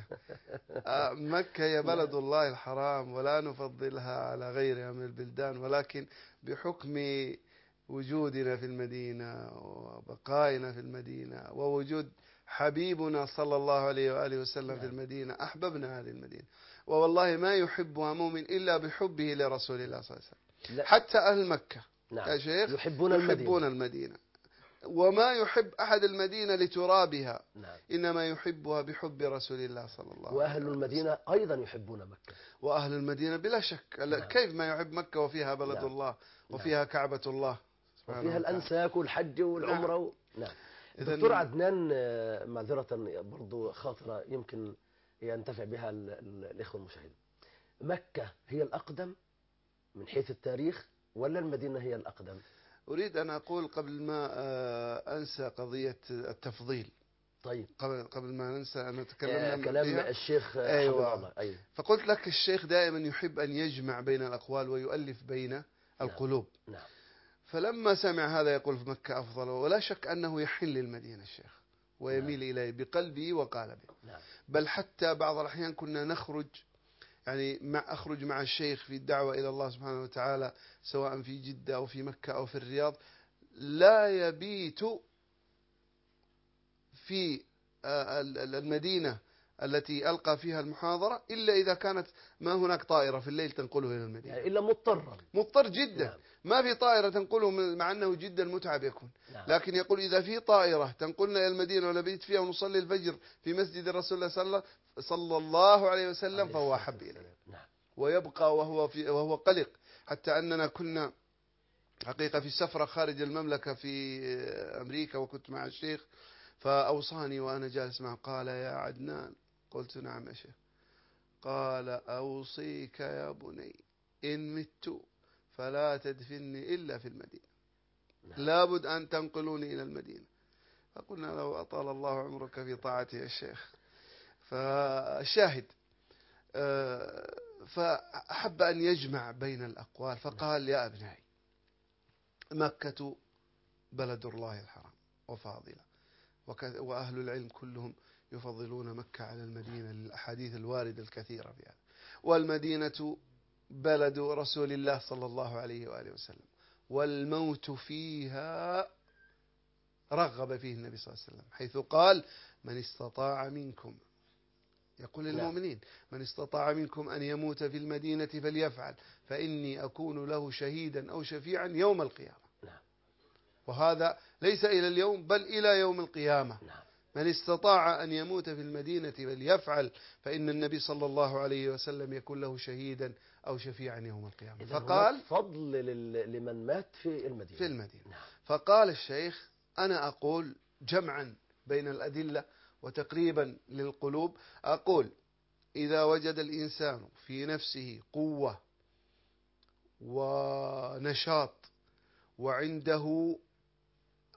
مكة هي بلد الله الحرام ولا نفضلها على غيرها من البلدان، ولكن بحكم وجودنا في المدينة وبقائنا في المدينة ووجود حبيبنا صلى الله عليه وآله وسلم في المدينة أحببنا هذه المدينة. ووالله ما يحبها مؤمن إلا بحبه لرسول الله صلى الله عليه وسلم. حتى أهل مكة يا شيخ يحبون المدينة. وما يحب أحد المدينة لترابها، إنما يحبها بحب رسول الله صلى الله عليه وسلم. وأهل المدينة أيضا يحبون مكة. وأهل المدينة بلا شك. كيف ما يحب مكة وفيها بلد الله وفيها كعبة الله وفيها الأنساك والحج والعمرة. نعم. دكتور عدنان، معذرة برضو خاطرة يمكن ينتفع بها الإخوة المشاهدين، مكة هي الأقدم من حيث التاريخ ولا المدينة هي الأقدم؟ أريد أن أقول قبل ما أنسى قضية التفضيل. طيب. قبل ما ننسى أن تكلمنا كلام فيها الشيخ. أيوة. فقلت لك الشيخ دائما يحب أن يجمع بين الأقوال ويؤلف بين القلوب. نعم. فلما سمع هذا يقول في مكة أفضل، ولا شك أنه يحن للمدينة الشيخ ويميل إليه بقلبه وقالبه. نعم. بل حتى بعض الأحيان كنا نخرج أخرج مع الشيخ في الدعوة إلى الله سبحانه وتعالى سواء في جدة أو في مكة أو في الرياض، لا يبيت في المدينة التي ألقى فيها المحاضرة إلا إذا كانت ما هناك طائرة في الليل تنقله إلى المدينة، يعني إلا مضطر جدا. نعم. ما في طائرة تنقله مع أنه جدا متعب يكون. نعم. لكن يقول إذا في طائرة تنقلنا إلى المدينة ونبيت فيها ونصلي الفجر في مسجد الرسول صلى الله عليه وسلم فهو أحب إليه. نعم. ويبقى وهو قلق. حتى أننا كنا حقيقة في سفرة خارج المملكة في أمريكا وكنت مع الشيخ، فأوصاني وأنا جالس معه قال يا عدنان، قلت نعم يا شيخ، قال أوصيك يا بني إن مت فلا تدفني إلا في المدينة. نعم. لابد أن تنقلوني إلى المدينة. فقلنا له أطال الله عمرك في طاعته يا شيخ. فالشاهد فأحب أن يجمع بين الأقوال فقال يا أبنائي مكة بلد الله الحرام وفاضلة، وأهل العلم كلهم يفضلون مكة على المدينة للأحاديث الواردة الكثيرة في هذا. والمدينة بلد رسول الله صلى الله عليه وآله وسلم، والموت فيها رغب فيه النبي صلى الله عليه وسلم، حيث قال من استطاع منكم، يقول للمؤمنين من استطاع منكم أن يموت في المدينة فليفعل فإني أكون له شهيدا أو شفيعا يوم القيامة. وهذا ليس إلى اليوم بل إلى يوم القيامة. من استطاع أن يموت في المدينة فليفعل فإن النبي صلى الله عليه وسلم يكون له شهيدا أو شفيعا يوم القيامة. فقال فضل لمن مات في المدينة. نعم. فقال الشيخ أنا أقول جمعا بين الأدلة وتقريبا للقلوب، أقول إذا وجد الإنسان في نفسه قوة ونشاط وعنده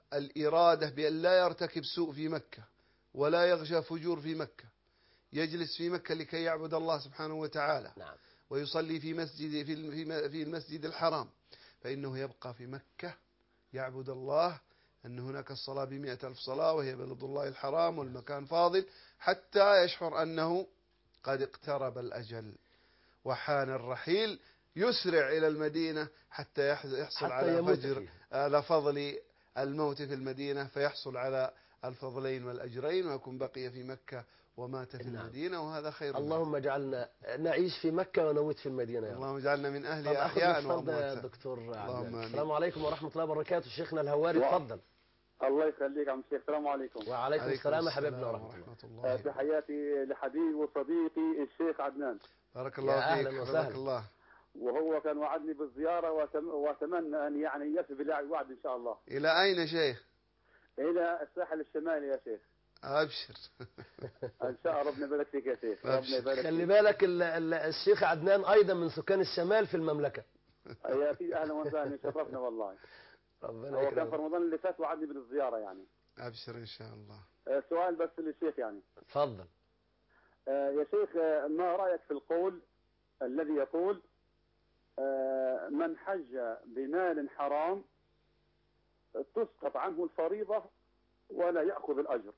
الإرادة بأن لا يرتكب سوء في مكة ولا يغشى فجور في مكة، يجلس في مكة لكي يعبد الله سبحانه وتعالى نعم. ويصلي في مسجد في المسجد الحرام، فإنه يبقى في مكة يعبد الله، أن هناك الصلاة ب100,000 صلاة، وهي بلد الله الحرام والمكان فاضل، حتى يشعر أنه قد اقترب الأجل وحان الرحيل، يسرع إلى المدينة حتى يحصل على فضل الموت في المدينة، فيحصل على الفضلين والأجرين، ويكون بقي في مكة ومات في المدينة، وهذا خير. اللهم اجعلنا نعيش في مكة ونموت في المدينة يا رب. اللهم اجعلنا من أهلها أحياء وأمواتا. دكتور عدنان. السلام عليكم ورحمة الله وبركاته. شيخنا الهواري تفضل. الله يخليك عم شيخ. السلام عليكم. وعليكم السلام يا حبيبنا ورحمة الله. تحياتي لحبيبي وصديقي الشيخ عدنان. بارك الله فيك. أهلا وسهلا. الله. وهو كان وعدني بالزيارة وأتمنى أن يعني يفي بالوعد إن شاء الله. إلى أين شيخ؟ إلى الساحل الشمالي يا شيخ. أبشر. إن شاء الله. ربنا يبارك فيك يا شيخ. ربنا يبارك. خلي بالك الشيخ عدنان أيضا من سكان الشمال في المملكة. يا أخي أهلا وسهلا، شرفنا والله. ربنا هو كان في رمضان اللي فات وعدني بالزيارة يعني. أبشر إن شاء الله. سؤال بس للشيخ يعني. تفضل. يا شيخ، ما رأيك في القول الذي يقول من حج بمال حرام تسقط عنه الفريضة ولا يأخذ الأجر؟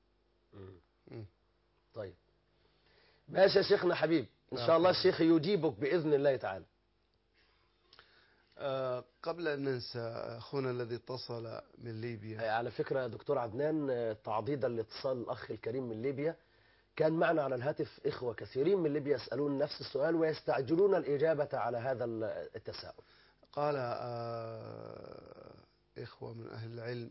طيب ماشي يا شيخنا حبيب، إن شاء الله الشيخ يجيبك بإذن الله تعالى. قبل أن ننسى أخونا الذي اتصل من ليبيا، على فكرة يا دكتور عدنان، تعضيدا لاتصال الأخ الكريم من ليبيا، كان معنا على الهاتف إخوة كثيرين من ليبيا يسألون نفس السؤال ويستعجلون الإجابة على هذا التساؤل. قال إخوة من أهل العلم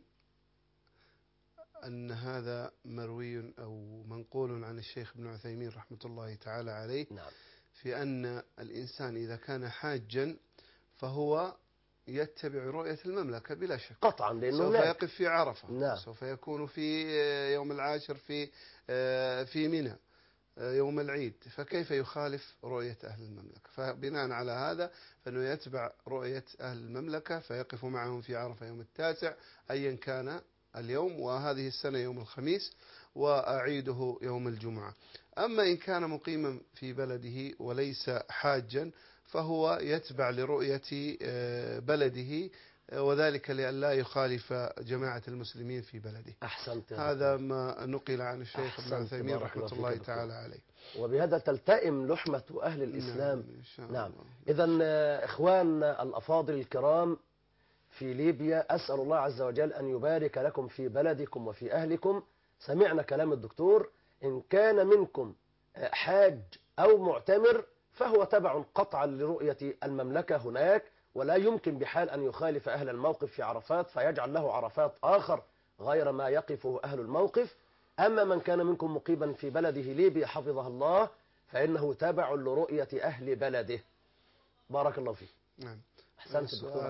أن هذا مروي أو منقول عن الشيخ ابن عثيمين رحمة الله تعالى عليه. نعم. في أن الإنسان إذا كان حاجا فهو يتبع رؤية المملكة بلا شك قطعا، لأنه سوف يقف في عرفة. نعم. سوف يكون في يوم العاشر في منى يوم العيد، فكيف يخالف رؤية أهل المملكة؟ فبناء على هذا فإنه يتبع رؤية أهل المملكة فيقف معهم في عرفة يوم 9 أيا كان اليوم، وهذه السنة يوم الخميس، وأعيده يوم الجمعة. أما إن كان مقيما في بلده وليس حاجا فهو يتبع لرؤية بلده، وذلك لئلا يخالف جماعة المسلمين في بلده. أحسنت. هذا ما نقل عن الشيخ ابن عثيمين رحمة الله تعالى عليه. وبهذا تلتئم لحمة أهل الإسلام. نعم. إذا إخوان الأفاضل الكرام في ليبيا، أسأل الله عز وجل أن يبارك لكم في بلدكم وفي أهلكم. سمعنا كلام الدكتور، إن كان منكم حاج أو معتمر فهو تبع قطعا لرؤية المملكة هناك، ولا يمكن بحال أن يخالف أهل الموقف في عرفات فيجعل له عرفات آخر غير ما يقفه أهل الموقف. أما من كان منكم مقيما في بلده ليبيا حفظه الله فإنه تابع لرؤية أهل بلده. بارك الله فيك. نعم. أحسنت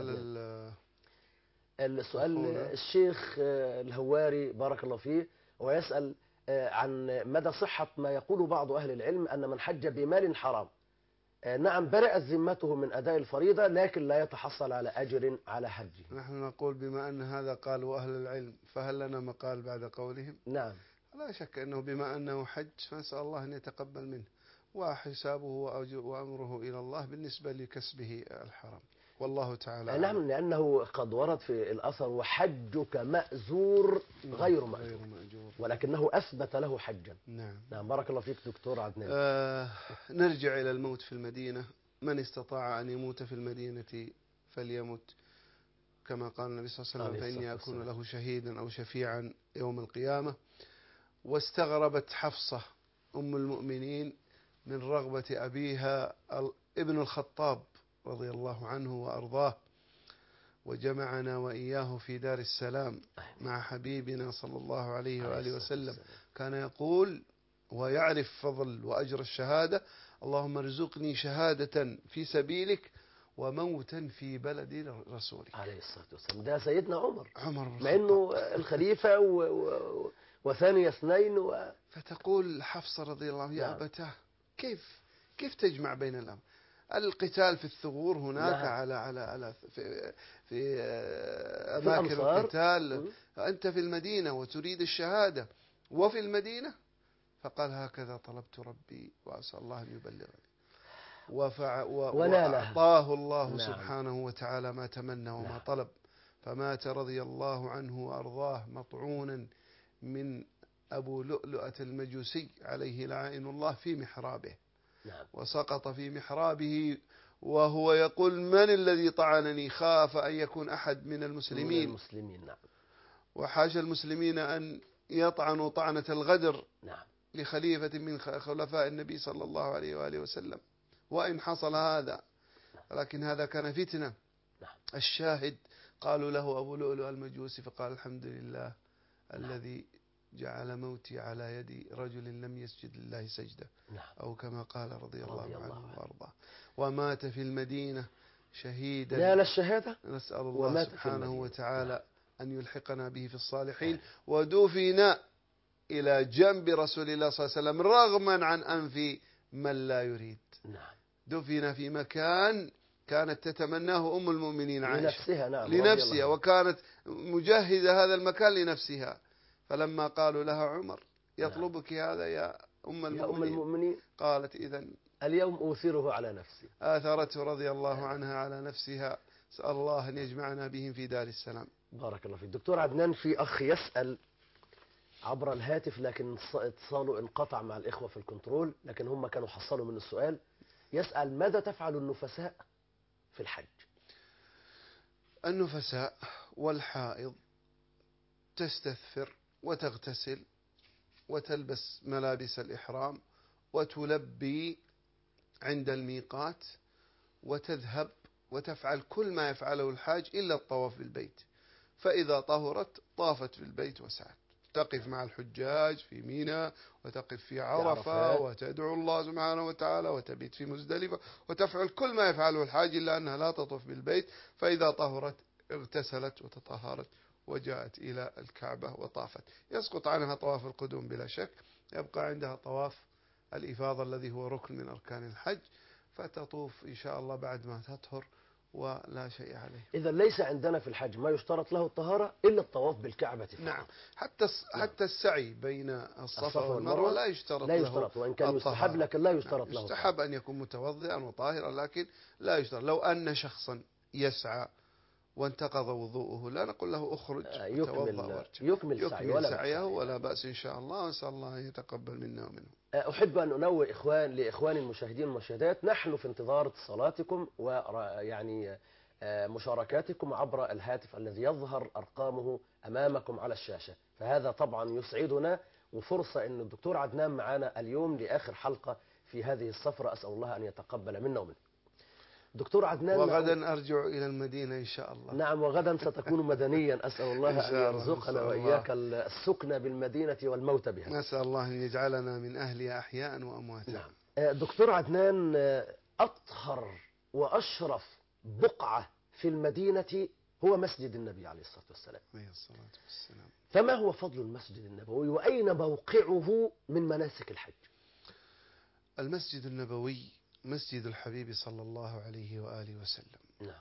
السؤال الشيخ الهواري بارك الله فيه، ويسأل عن مدى صحة ما يقول بعض أهل العلم أن من حج بمال حرام نعم برئت ذمته من أداء الفريضة لكن لا يتحصل على أجر على حجه. نحن نقول بما أن هذا قالوا أهل العلم فهل لنا مقال بعد قولهم؟ نعم. لا شك أنه بما أنه حج فنسأل الله أن يتقبل منه، وحسابه وأمره إلى الله بالنسبة لكسبه الحرام، والله تعالى نعم. لأنه قد ورد في الأثر وحجك مأزور غير مأجور، ولكنه أثبت له حجا. نعم. نعم. بارك الله فيك دكتور عدنان. نرجع إلى الموت في المدينة. من استطاع أن يموت في المدينة فليمت، كما قال النبي صلى الله عليه وسلم فإني أكون له شهيدا أو شفيعا يوم القيامة. واستغربت حفصة أم المؤمنين من رغبة أبيها ابن الخطاب رضي الله عنه وأرضاه، وجمعنا وإياه في دار السلام مع حبيبنا صلى الله عليه وآله وسلم. كان يقول ويعرف فضل وأجر الشهادة: اللهم ارزقني شهادة في سبيلك وموتا في بلد رسولك عليه الصلاة والسلام. ده سيدنا عمر بن مع أنه الخليفة وثاني اثنين فتقول حفصة رضي الله عنها: يا أبتاه كيف تجمع بين الأمر؟ القتال في الثغور هناك على في أماكن الأمصار. القتال، أنت في المدينة وتريد الشهادة وفي المدينة. فقال هكذا طلبت ربي وأسأل الله أن يبلغني، وأعطاه الله نعم. سبحانه وتعالى ما تمنى وما نعم. طلب، فمات رضي الله عنه وأرضاه مطعونا من أبو لؤلؤة المجوسي عليه لعائن الله في محرابه. نعم. وسقط في محرابه وهو يقول من الذي طعنني، خاف أن يكون أحد من المسلمين. نعم. وحاشا المسلمين أن يطعنوا طعنة الغدر نعم. لخليفة من خلفاء النبي صلى الله عليه وآله وسلم، وإن حصل هذا، لكن هذا كان فتنة. نعم. الشاهد قالوا له أبو لؤلؤ المجوسي فقال الحمد لله الذي جعل موتي على يد رجل لم يسجد لله سجدة، أو كما قال رضي الله عنه وأرضاه. ومات في المدينة شهيدا، نال الشهادة، نسأل الله سبحانه وتعالى أن يلحقنا به في الصالحين. ودفن إلى جنب رسول الله صلى الله عليه وسلم رغما عن أنف من لا يريد. دفن في مكان كانت تتمناه أم المؤمنين عائشة لنفسها. نعم. لنفسها، وكانت مجهزة هذا المكان لنفسها. فلما قالوا لها عمر يطلبك هذا يا أم المؤمنين، قالت إذن اليوم أوثره على نفسي. آثرته رضي الله عنها على نفسها. سأل الله أن يجمعنا بهم في دار السلام. بارك الله فيك. دكتور عدنان، في أخ يسأل عبر الهاتف لكن اتصاله انقطع مع الإخوة في الكنترول، لكن هم كانوا حصلوا من السؤال. يسأل ماذا تفعل النفساء في الحج؟ النفساء والحائض تستثفر وتغتسل وتلبس ملابس الإحرام وتلبي عند الميقات وتذهب وتفعل كل ما يفعله الحاج إلا الطواف بالبيت. فإذا طهرت طافت بالبيت وسعت، تقف مع الحجاج في ميناء وتقف في عرفة وتدعو الله سبحانه وتعالى وتبيت في مزدلفة وتفعل كل ما يفعله الحاج إلا أنها لا تطوف بالبيت. فإذا طهرت اغتسلت وتطهرت وجاءت إلى الكعبة وطافت. يسقط عنها طواف القدوم بلا شك، يبقى عندها طواف الإفاضة الذي هو ركن من أركان الحج، فتطوف إن شاء الله بعد ما تطهر ولا شيء عليه. إذا ليس عندنا في الحج ما يشترط له الطهارة إلا الطواف بالكعبة فقط. نعم. حتى السعي بين الصفا والمروة لا يشترط له، وإن كان يستحب لكن لا يشترط له. يستحب أن يكون متوضئا وطاهرا لكن لا يشترط. لو أن شخصا يسعى وانتقض وضوءه لا نقول له اخرج يكمل سعيه ولا بأس إن شاء الله، وأسأل الله أن يتقبل منا ومنه. أحب أن أنوه لإخواني المشاهدين والمشاهدات، نحن في انتظار اتصالاتكم ويعني مشاركاتكم عبر الهاتف الذي يظهر أرقامه أمامكم على الشاشة. فهذا طبعا يسعدنا، وفرصة أن الدكتور عدنان معنا اليوم لآخر حلقة في هذه السفرة. أسأل الله أن يتقبل منا ومنه. دكتور عدنان، وغدا أرجع إلى المدينة إن شاء الله. نعم، وغدا ستكون مدنيا. أسأل الله أن يرزقنا وإياك السكن بالمدينة والموت بها. نسأل الله أن يجعلنا من أهلها أحياء وأمواتا. نعم. دكتور عدنان، أطهر وأشرف بقعة في المدينة هو مسجد النبي عليه الصلاة والسلام. فما هو فضل المسجد النبوي وأين موقعه من مناسك الحج؟ المسجد النبوي مسجد الحبيب صلى الله عليه وآله وسلم. نعم.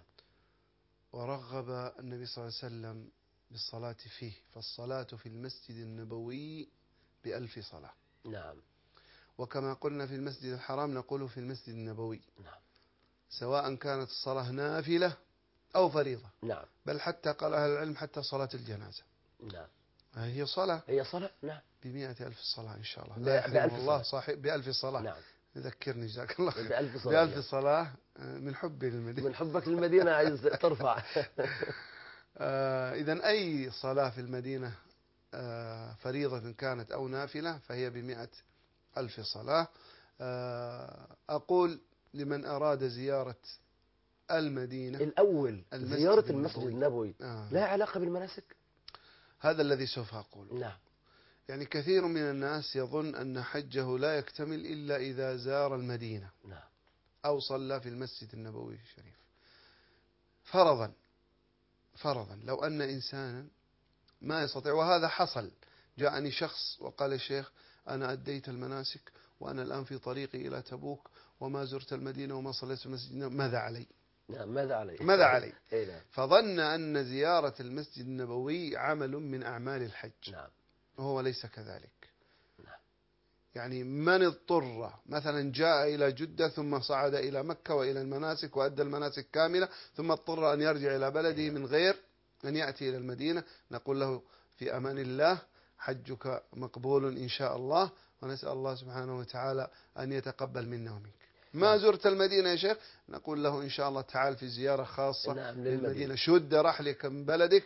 ورغب النبي صلى الله عليه وسلم بالصلاة فيه، فالصلاة في المسجد النبوي ب1000 صلاة. نعم. وكما قلنا في المسجد الحرام نقول في المسجد النبوي. نعم. سواء كانت الصلاة نافلة أو فريضة. نعم. بل حتى قال أهل العلم حتى صلاة الجنازة. نعم. هي صلاة. نعم. ب100,000 صلاة إن شاء الله. لا يحرم الله صاحب ب1000 صلاة. نعم. ذكرني جزاك الله خير. ب1000 صلاة من حبي للمدينة. من حبك للمدينة عايز ترفع. إذن أي صلاة في المدينة فريضة كانت أو نافلة فهي ب100,000 صلاة. أقول لمن أراد زيارة المدينة الأول زيارة المسجد النبوي لا علاقة بالمناسك؟ هذا الذي سوف أقوله. نعم. يعني كثير من الناس يظن أن حجه لا يكتمل إلا إذا زار المدينة. نعم. أو صلى في المسجد النبوي الشريف. فرضا لو أن إنسانا ما يستطيع، وهذا حصل، جاءني شخص وقال الشيخ أنا أديت المناسك وأنا الآن في طريقي إلى تبوك وما زرت المدينة وما صليت في المسجد، ماذا علي؟ نعم. ماذا عليه؟ ماذا عليه؟ نعم. فظن أن زيارة المسجد النبوي عمل من أعمال الحج. نعم. وهو ليس كذلك. نعم. يعني من اضطر مثلا جاء إلى جدة ثم صعد إلى مكة وإلى المناسك وأدى المناسك كاملة ثم اضطر أن يرجع إلى بلده من غير أن يأتي إلى المدينة، نقول له في أمان الله، حجك مقبول إن شاء الله، ونسأل الله سبحانه وتعالى أن يتقبل منا ومنك. ما زرت المدينة يا شيخ، نقول له إن شاء الله تعال في زيارة خاصة للمدينة، شد رحلك من بلدك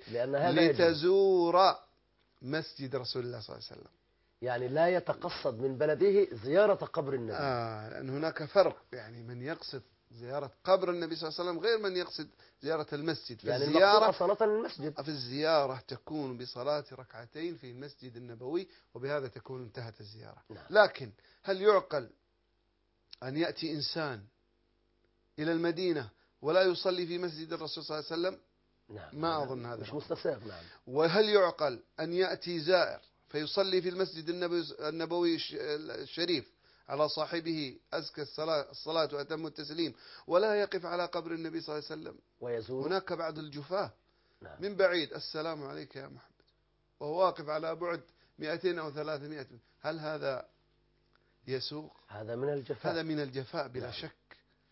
لتزور مسجد رسول الله صلى الله عليه وسلم. يعني لا يتقصد من بلده زيارة قبر النبي. لأن هناك فرق، يعني من يقصد زيارة قبر النبي صلى الله عليه وسلم غير من يقصد زيارة المسجد. يعني الزيارة صلاة المسجد، في الزيارة تكون بصلاة ركعتين في المسجد النبوي، وبهذا تكون انتهت الزيارة. نعم. لكن هل يعقل أن يأتي إنسان إلى المدينة ولا يصلي في مسجد الرسول صلى الله عليه وسلم؟ نعم. ما أظن هذا مش مستساغ. نعم. وهل يعقل أن يأتي زائر فيصلي في المسجد النبوي الشريف على صاحبه أزكى الصلاة وأتم التسليم ولا يقف على قبر النبي صلى الله عليه وسلم ويزور؟ هناك بعض الجفاة. نعم. من بعيد السلام عليك يا محمد، وهو واقف على بعد 200 أو 300. هل هذا يسوق؟ هذا من الجفاء. هذا من الجفاء بلا نعم. شك.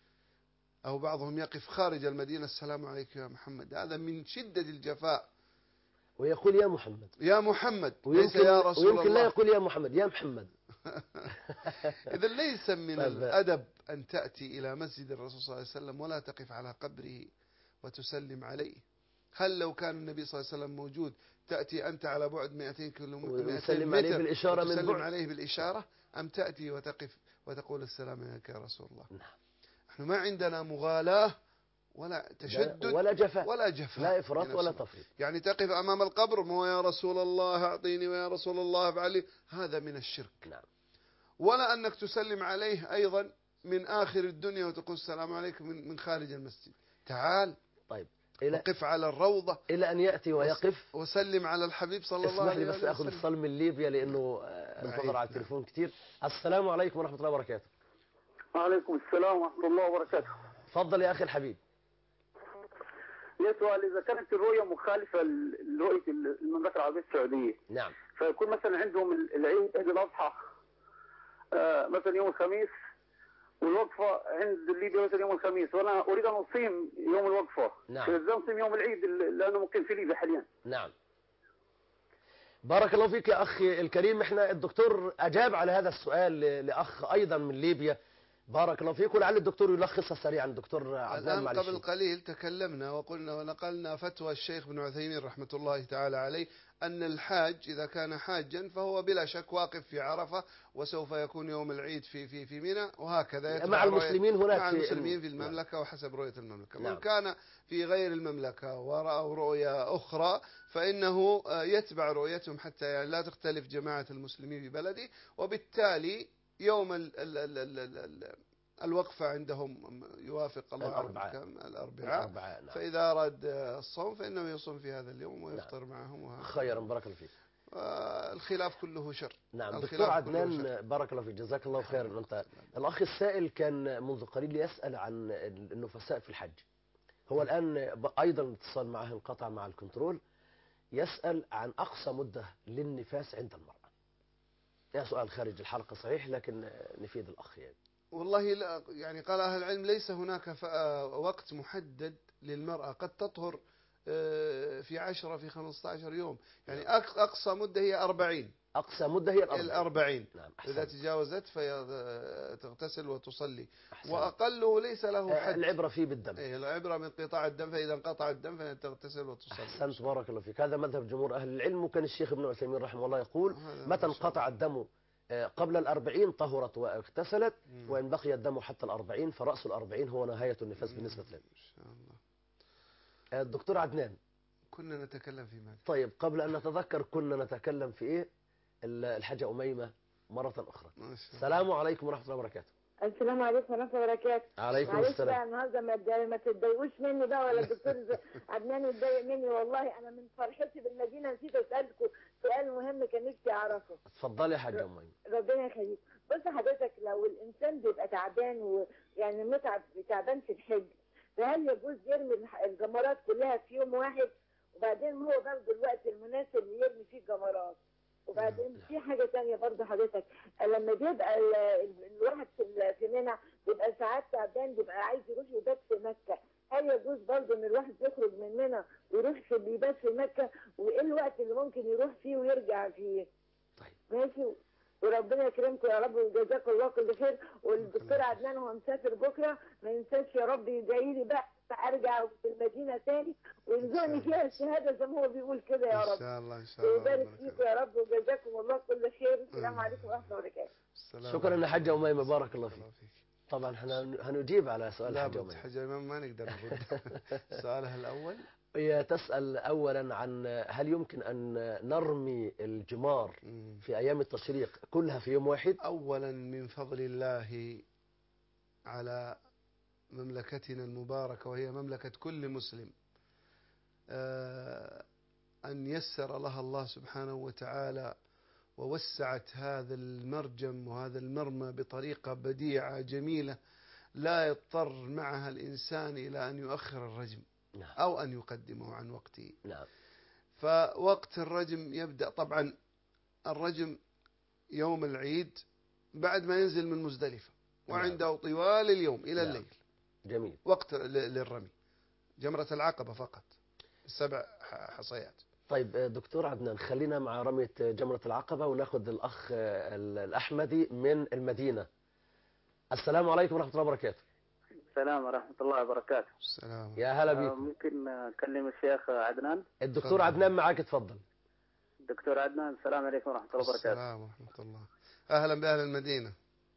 أو بعضهم يقف خارج المدينة السلام عليك يا محمد، هذا من شدة الجفاء. ويقول يا محمد، يا محمد، ليس يا رسول الله، ويمكن لا يقول يا محمد، يا محمد. إذا ليس من الأدب أن تأتي إلى مسجد الرسول صلى الله عليه وسلم ولا تقف على قبره وتسلم عليه. هل لو كان النبي صلى الله عليه وسلم موجود تأتي أنت على بعد 200 كيلومتر وتسلم عليه بالإشارة من بعد، عليه بالإشارة، أم تأتي وتقف وتقول السلام عليك يا رسول الله؟ نعم. نحن ما عندنا مغالاة ولا تشدد ولا جفاء، ولا جفاء، لا إفراط ولا تفريط. يعني تقف أمام القبر مو يا رسول الله أعطيني ويا رسول الله افعل لي، هذا من الشرك. نعم. ولا أنك تسلم عليه أيضا من آخر الدنيا وتقول السلام عليكم من خارج المسجد. تعال طيب وقف على الروضة إلى أن يأتي ويقف وسلم على الحبيب صلى الله عليه وسلم. اسمح لي بس أخذ اتصال من ليبيا لأنه انتظر على التليفون كثير. السلام عليكم ورحمة الله وبركاته. وعليكم السلام ورحمة الله وبركاته. تفضل يا أخي الحبيب. لي سؤال، إذا كانت الرؤية مخالفة لرؤية المملكة العربية السعودية، نعم، فيكون مثلا عندهم العيد عيد الأضحى مثلا يوم الخميس، والوقفة عند ليبيا مثلا يوم الخميس، وأنا أريد أن أصيم يوم الوقفة. نعم. فإذا أصيم يوم العيد لأنه مقيم في ليبيا حاليا. نعم. بارك الله فيك يا أخي الكريم. احنا الدكتور أجاب على هذا السؤال لأخ أيضا من ليبيا. بارك الله فيك، ولعل الدكتور يلخصها سريعا. الدكتور عدنان الآن قبل قليل تكلمنا وقلنا ونقلنا فتوى الشيخ ابن عثيمين رحمة الله تعالى عليه أن الحاج إذا كان حاجا فهو بلا شك واقف في عرفة، وسوف يكون يوم العيد في منى، وهكذا مع المسلمين هناك مع المسلمين في المملكة وحسب رؤية المملكة. نعم. من كان في غير المملكة ورأوا رؤية أخرى فإنه يتبع رؤيتهم حتى يعني لا تختلف جماعة المسلمين في بلده، وبالتالي يوم الوقفة عندهم يوافق الله الأربعاء. نعم. فإذا أراد الصوم فإنه يصوم في هذا اليوم ويفطر نعم. معهم خيرا. بارك الله فيك. الخلاف كله شر. نعم. دكتور عدنان بارك الله فيك، جزاك الله خيرا. أنت الأخ السائل كان منذ قليل يسأل عن النفساء في الحج. هو الآن أيضا الاتصال معه انقطع مع الكنترول. يسأل عن أقصى مدة للنفاس عند المرأة. يا سؤال خارج الحلقة صحيح، لكن نفيد الأخ يعني. والله لا، يعني قال أهل العلم ليس هناك وقت محدد للمرأة، قد تطهر في 10 في 15 يوم، يعني أقصى مدة هي 40. أقصى مدة هي 40. نعم. إذا تجاوزت فتغتسل وتصلي. وأقله ليس له حد. العبرة فيه بالدم. العبرة من قطاع الدم، فإذا انقطع الدم فتغتسل وتصلي. أحسنت بارك الله فيك. هذا مذهب جمهور أهل العلم. وكان الشيخ ابن عثيمين رحمه الله يقول متى انقطع الدم قبل 40 طهرت واغتسلت، وإن بقي الدم حتى 40 فرأس 40 هو نهاية النفاس بالنسبة له. إن شاء الله. الدكتور عدنان، كنا نتكلم في ماذا؟ طيب قبل أن نتذكر كنا نتكلم في إيه؟ الحاجة أميمة مرة أخرى. السلام عليكم ورحمة الله وبركاته. السلام عليكم ورحمة الله وبركاته. عليكم السلام. بقى النهارده ما تتضايقوش مني بقى، ولا الدكتور عدنان يتضايق مني. والله أنا من فرحتي بالمدينة نسيت أسألكم سؤال مهم كان نفسي أعرفه. اتفضلي يا حاجة أميمة. ربنا يخليك. بص حضرتك، لو الإنسان بيبقى تعبان ويعني تعبان في الحج، فهل يجوز يرمي الجمرات كلها في يوم واحد؟ وبعدين هو برضه الوقت المناسب اللي يرمي فيه الجمرات. وبعدين في حاجة تانية برضه حضرتك، لما بيبقى الواحد في منى بيبقى ساعات تعبان، بيبقى عايز يروح يبات في مكة، هل يجوز برضه ان الواحد يخرج من منى ويروح يبات في مكة؟ وايه الوقت اللي ممكن يروح فيه ويرجع فيه؟ طيب ماشي، وربنا يكرمكم يا رب وجزاك الله كل خير. والدكتور عدنان هو مسافر بكره، ما ينساش يا رب يدعي لي بقى ارجع في المدينه تاني ويرزقني فيها الشهاده زي ما هو بيقول كده يا رب. إن شاء الله إن شاء الله. ويبارك فيكم يا رب وجزاكم الله كل خير. السلام عليكم ورحمه الله وبركاته. شكرا يا حاجة أميمة، بارك الله فيك. طبعا هنجيب على سؤال حاجة أميمة. حاجة أميمة ما نقدر نرد. سؤالها الأول هي تسأل أولا عن هل يمكن أن نرمي الجمار في أيام التشريق كلها في يوم واحد؟ أولا من فضل الله على مملكتنا المباركة وهي مملكة كل مسلم أن يسر لها الله سبحانه وتعالى ووسعت هذا المرجم وهذا المرمى بطريقة بديعة جميلة لا يضطر معها الإنسان إلى أن يؤخر الرجم أو أن يقدمه عن وقته. فوقت الرجم يبدأ طبعا الرجم يوم العيد بعد ما ينزل من مزدلفة وعنده طوال اليوم إلى الليل. جميل. وقت للرمي جمرة العقبة فقط 7 حصيات. طيب دكتور عدنان، خلينا مع رمية جمرة العقبة وناخذ الأخ الأحمدي من المدينة. السلام عليكم ورحمة الله وبركاته. السلام ورحمة الله وبركاته. السلام. يا هلا بك. ممكن أكلم الشيخ عدنان؟ الدكتور عدنان معك، تفضل. دكتور عدنان، السلام عليكم ورحمة الله وبركاته. السلام ورحمة الله. أهلا بأهل المدينة.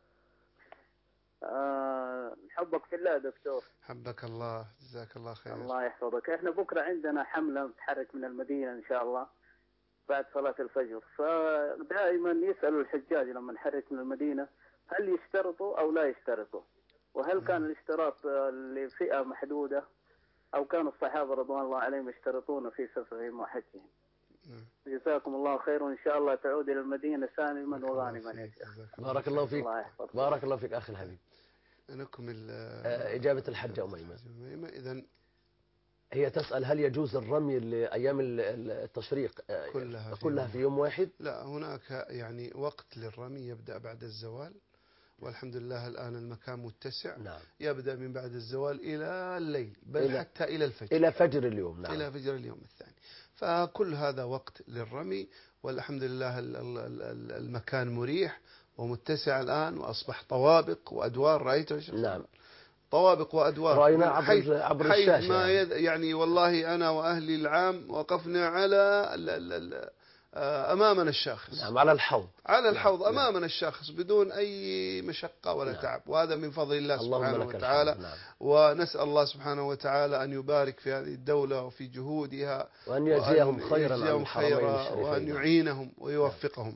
نحبك في الله دكتور. حبك الله، جزاك الله خير. الله يحفظك. احنا بكرة عندنا حملة نتحرك من المدينة إن شاء الله بعد صلاة الفجر، فدائما يسأل الحجاج لما نحرك من المدينة هل يشترطوا أو لا يشترطوا، وهل كان الاشتراط لفئة محدودة أو كان الصحابة رضوان الله عليهم يشترطون في سفرهم وحجهم؟ جزاكم الله خير، وإن شاء الله تعود إلى المدينة سالما وغانما يا شيخ. بارك الله فيك. بارك الله فيك أخي الحبيب. نكمل إجابة الحجة أميمة. إذن هي تسأل هل يجوز الرمي لأيام التشريق كلها في يوم واحد؟ لا، هناك يعني وقت للرمي يبدأ بعد الزوال، والحمد لله الآن المكان متسع. يبدأ من بعد الزوال إلى الليل، بل حتى إلى الفجر، إلى فجر اليوم. إلى فجر اليوم الثاني. فكل هذا وقت للرمي، والحمد لله المكان مريح ومتسع الآن، وأصبح طوابق وأدوار. رأيته؟ طوابق وأدوار رأينا عبر الشاشة. ما يعني والله أنا وأهلي العام وقفنا على أمامنا الشاخص. على الحوض. على الحوض أمامنا الشاخص بدون أي مشقة ولا تعب، وهذا من فضل الله سبحانه وتعالى. ونسأل الله سبحانه وتعالى أن يبارك في هذه الدولة وفي جهودها، وأن يجزيهم خيرا وأن يعينهم ويوفقهم.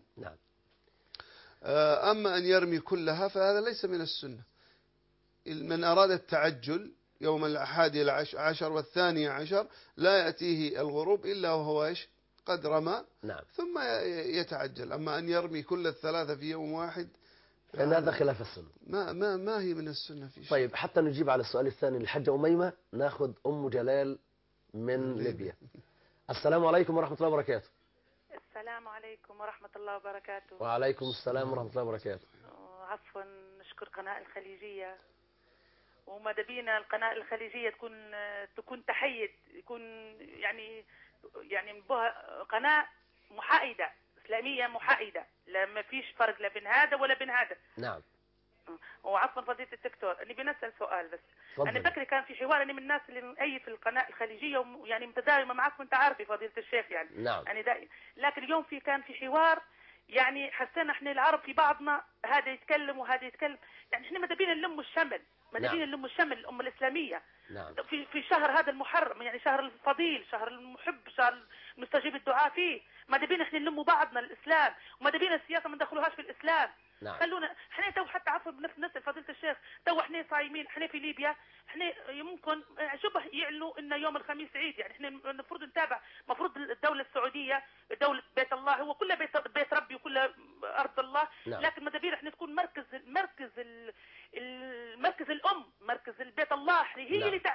أما أن يرمي كلها فهذا ليس من السنة. من أراد التعجل يوم 11 والثاني عشر لا يأتيه الغروب إلا وهو قد رمى. ثم يتعجل. أما أن يرمي كل الثلاثة في يوم واحد لأن هذا خلاف السنة. ما هي من السنة في شيء. طيب حتى نجيب على السؤال الثاني للحجة أميمة، ناخذ أم جلال من ليبيا. السلام عليكم ورحمة الله وبركاته. السلام عليكم ورحمة الله وبركاته. وعليكم السلام ورحمة الله وبركاته. عفوا، نشكر قناة الخليجية، وماذا بينا القناة الخليجية تكون تحيد، يكون يعني بها قناة محايدة إسلامية محايدة، لا ما فيش فرق لا بين هذا ولا بين هذا. نعم. وعفوا فضيلة الدكتور، أنا بنسأل سؤال بس. أنا بكري كان في حوار، أنا من الناس اللي مؤيد في القناة الخليجية ويعني متداومة معكم، أنت عارف فضيلة الشيخ يعني. نعم. أنا دائما، لكن اليوم كان في حوار يعني حسينا احنا العرب في بعضنا، هذا يتكلم وهذا يتكلم، يعني احنا ماذا بينا نلم الشمل، ماذا بينا نلم الشمل الأمة الإسلامية. في شهر هذا المحرم، يعني شهر الفضيل، شهر المحب، شهر مستجيب الدعاء فيه، ماذا بينا احنا نلم بعضنا الإسلام، وماذا بينا السياسة ما ندخلوهاش في الإسلام. خلونا احنا تو حتى عفوا بنفس فضيلة الشيخ، تو احنا صايمين، احنا في ليبيا، احنا ممكن شبه يعلنوا ان يوم الخميس عيد، يعني احنا المفروض نتابع، المفروض الدولة السعودية دولة بيت الله، هو كله بيت ربي وكله أرض الله. لكن ماذا بينا احنا تكون مركز الأم، مركز البيت الله، هي اللي تعلن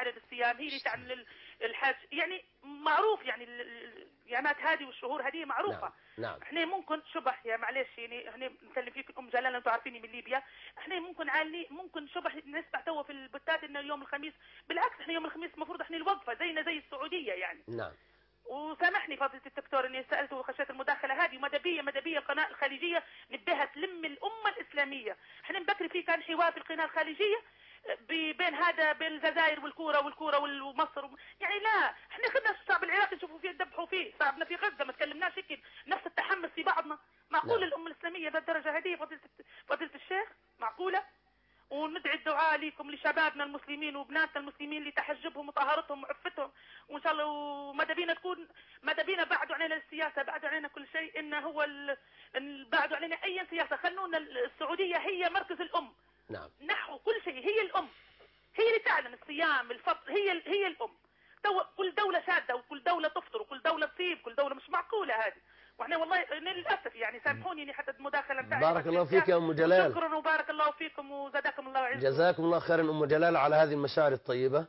الصيام، هي اللي تعمل الحج، يعني معروف، يعني الايامات هذه والشهور هذه معروفه. نعم. احنا ممكن شبح يا معلش، يعني احنا نسلم فيك ام جلاله، انتم عارفيني من ليبيا، احنا ممكن شبح نسمع توا في البثات انه يوم الخميس، بالعكس احنا يوم الخميس المفروض احنا الوقفه زينا زي السعوديه يعني. نعم. وسامحني فضيله الدكتور اني سالته وخشيت المداخله هذه، مدبيه القناه الخليجيه نبيها تلم الامه الاسلاميه. احنا مبكري في كان حوار في القناه الخليجيه بين الجزائر والكوره ومصر، يعني لا احنا خدنا الشعب العراقي نشوفوا فيه ندبحوا فيه، شعبنا في غزه ما تكلمناش هيك نفس التحمس في بعضنا. معقول الامه الاسلاميه للدرجه هذه فضيله الشيخ؟ معقوله؟ وندعي الدعاء لكم لشبابنا المسلمين وبناتنا المسلمين لتحجبهم وطهارتهم وعفتهم، وان شاء الله وماذا بينا بعدوا علينا السياسه، بعدوا علينا كل شيء، انه هو بعدوا علينا اي سياسه، خلونا السعوديه هي مركز الام. نعم. نحو كل شيء هي الام، هي اللي تعلن الصيام الفطر، هي الام. كل دوله شاده وكل دوله تفطر وكل دوله تصيب، كل دوله مش معقوله هذه. واحنا والله للاسف يعني سامحوني اني حتى المداخله بتاعتي. بارك الله فيك يا ام جلال. شكرا وبارك الله فيكم وزادكم الله عزكم. جزاكم الله خيرا ام جلال على هذه المشاعر الطيبه.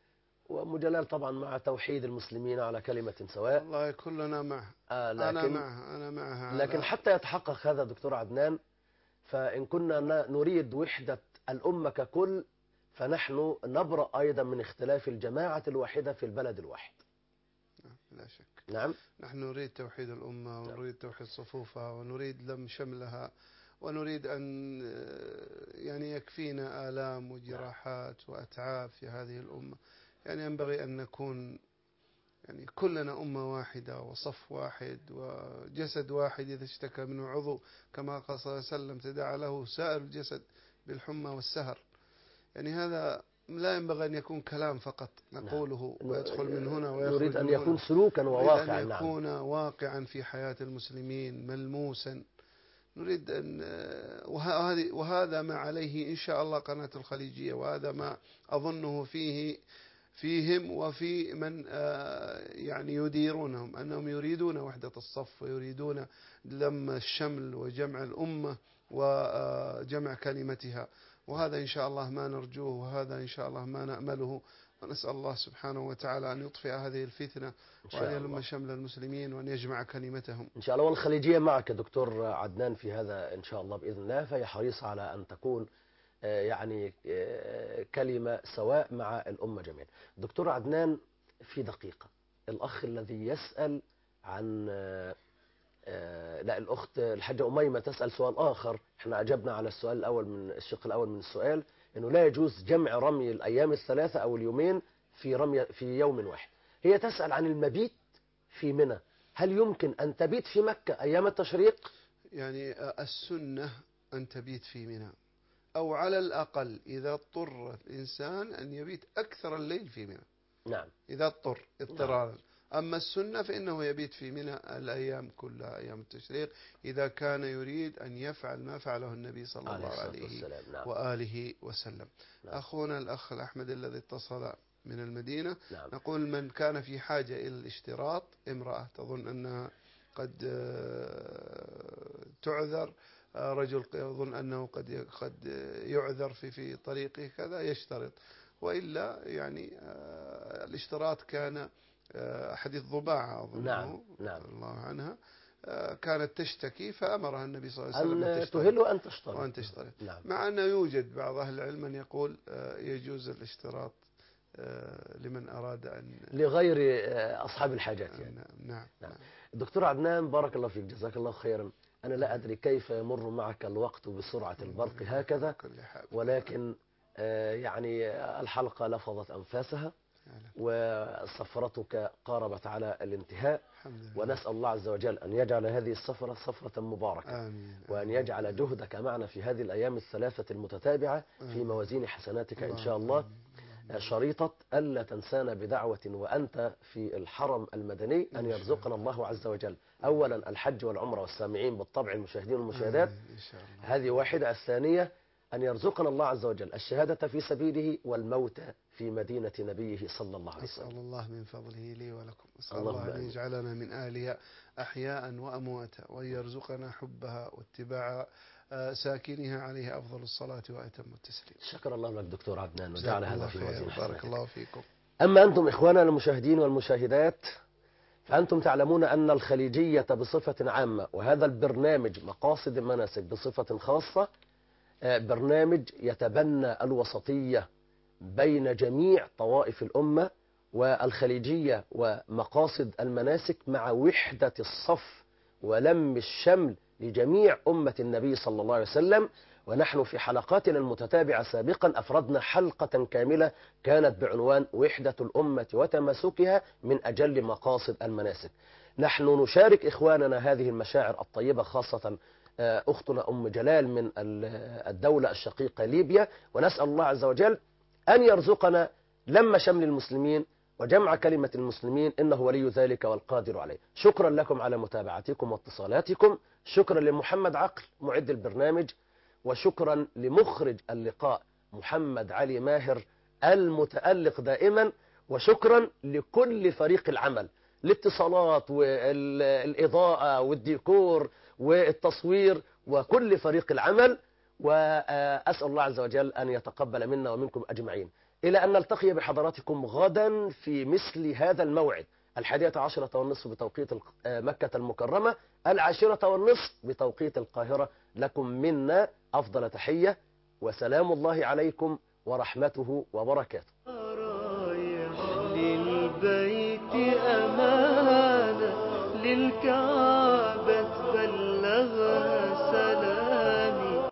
وام جلال طبعا مع توحيد المسلمين على كلمه سواء. والله كلنا معه. انا معها. لكن حتى يتحقق هذا دكتور عدنان، فان كنا نريد وحده الامه ككل، فنحن نبرأ ايضا من اختلاف الجماعه الواحده في البلد الواحد. لا شك. نعم. نحن نريد توحيد الأمة، ونريد توحيد صفوفها، ونريد لم شملها، ونريد أن يعني يكفينا آلام وجراحات وأتعاب في هذه الأمة. يعني ينبغي أن نكون يعني كلنا أمة واحدة وصف واحد وجسد واحد، إذا اشتكى منه عضو كما قال صلى الله عليه وسلم تداعى له سائر الجسد بالحمى والسهر. يعني هذا لا ينبغي أن يكون كلام فقط نقوله ويدخل من هنا ويخرج من هنا. نريد أن يكون سلوكا وواقعا. نريد أن يكون واقعا في حياة المسلمين ملموسا. نريد أن وهذا ما عليه إن شاء الله قناة الخليجية، وهذا ما أظنه فيهم وفي من يعني يديرونهم، أنهم يريدون وحدة الصف ويريدون لم الشمل وجمع الأمة وجمع كلمتها. وهذا إن شاء الله ما نرجوه، وهذا إن شاء الله ما نأمله، ونسأل الله سبحانه وتعالى أن يطفئ هذه الفتنة وأن يلم شمل المسلمين وأن يجمع كلمتهم إن شاء الله. والخليجية معك دكتور عدنان في هذا إن شاء الله بإذن الله، فهي حريصة على أن تكون يعني كلمة سواء مع الأمة جميعا. دكتور عدنان، في دقيقة، الأخ الذي يسأل عن لا الأخت الحاجة أميمة تسأل سؤال آخر. احنا أجبنا على السؤال الأول من الشق الأول من السؤال، إنه لا يجوز جمع رمي الأيام الثلاثة أو اليومين في يوم واحد. هي تسأل عن المبيت في منى، هل يمكن أن تبيت في مكة أيام التشريق؟ يعني السنة أن تبيت في منى، أو على الأقل إذا اضطر الإنسان أن يبيت أكثر الليل في منى. نعم. إذا اضطرارا. نعم. أما السنة فإنه يبيت في منى الأيام كلها أيام التشريق، إذا كان يريد أن يفعل ما فعله النبي صلى الله عليه وآله وسلم. نعم. أخونا الأخ الأحمد الذي اتصل من المدينة، نعم. نقول من كان في حاجة إلى الاشتراط، امرأة تظن أنها قد تعذر، رجل يظن أنه قد يعذر في طريقه كذا يشترط، وإلا يعني الاشتراط كان حديث ضباعة أظنه نعم. الله عنها كانت تشتكي فأمرها النبي صلى الله عليه وسلم أن تهل وأن تشترط. نعم. مع أنه يوجد بعض أهل العلم من يقول يجوز الاشتراط لمن أراد أن لغير أصحاب الحاجات يعني. نعم. دكتور عدنان، بارك الله فيك، جزاك الله خيرا. أنا لا أدري كيف يمر معك الوقت بسرعة البرق هكذا، ولكن يعني الحلقة لفظت أنفاسها وسفرتك قاربت على الانتهاء، ونسأل الله عز وجل أن يجعل هذه السفرة سفرة مباركة، وأن يجعل جهدك معنا في هذه الأيام الثلاثة المتتابعة في موازين حسناتك إن شاء الله. شريطة ألا تنسانا بدعوة وأنت في الحرم المدني، أن يرزقنا الله عز وجل أولا الحج والعمرة، والسامعين بالطبع المشاهدين والمشاهدات، هذه واحدة. الثانية أن يرزقنا الله عز وجل الشهادة في سبيله والموت في مدينة نبيه صلى الله عليه وسلم. أسأل الله من فضله لي ولكم، أسأل الله أن يجعلنا من آلها أحياء وأمواتا، وأن يرزقنا حبها واتباع ساكنها عليه أفضل الصلاة وأتم التسليم. شكر الله لك دكتور عدنان، وجعل هذا في موازين حسناتك. بارك الله فيكم. أما أنتم إخوانا المشاهدين والمشاهدات، فأنتم تعلمون أن الخليجية بصفة عامة وهذا البرنامج مقاصد المناسك بصفة خاصة برنامج يتبنى الوسطية بين جميع طوائف الأمة، والخليجية ومقاصد المناسك مع وحدة الصف ولم الشمل لجميع أمة النبي صلى الله عليه وسلم. ونحن في حلقاتنا المتتابعة سابقا أفردنا حلقة كاملة كانت بعنوان وحدة الأمة وتماسكها من أجل مقاصد المناسك. نحن نشارك إخواننا هذه المشاعر الطيبة، خاصة أختنا أم جلال من الدولة الشقيقة ليبيا، ونسأل الله عز وجل أن يرزقنا لم شمل المسلمين وجمع كلمة المسلمين، إنه ولي ذلك والقادر عليه. شكرا لكم على متابعتكم واتصالاتكم، شكرا لمحمد عقل معد البرنامج، وشكرا لمخرج اللقاء محمد علي ماهر المتألق دائما، وشكرا لكل فريق العمل، الاتصالات والإضاءة والديكور والتصوير وكل فريق العمل. وأسأل الله عز وجل أن يتقبل منا ومنكم أجمعين، إلى أن نلتقي بحضراتكم غدا في مثل هذا الموعد 11:30 بتوقيت مكة المكرمة، 10:10 بتوقيت القاهرة. لكم منا أفضل تحية، وسلام الله عليكم ورحمته وبركاته. للبيت أمانة للكعبة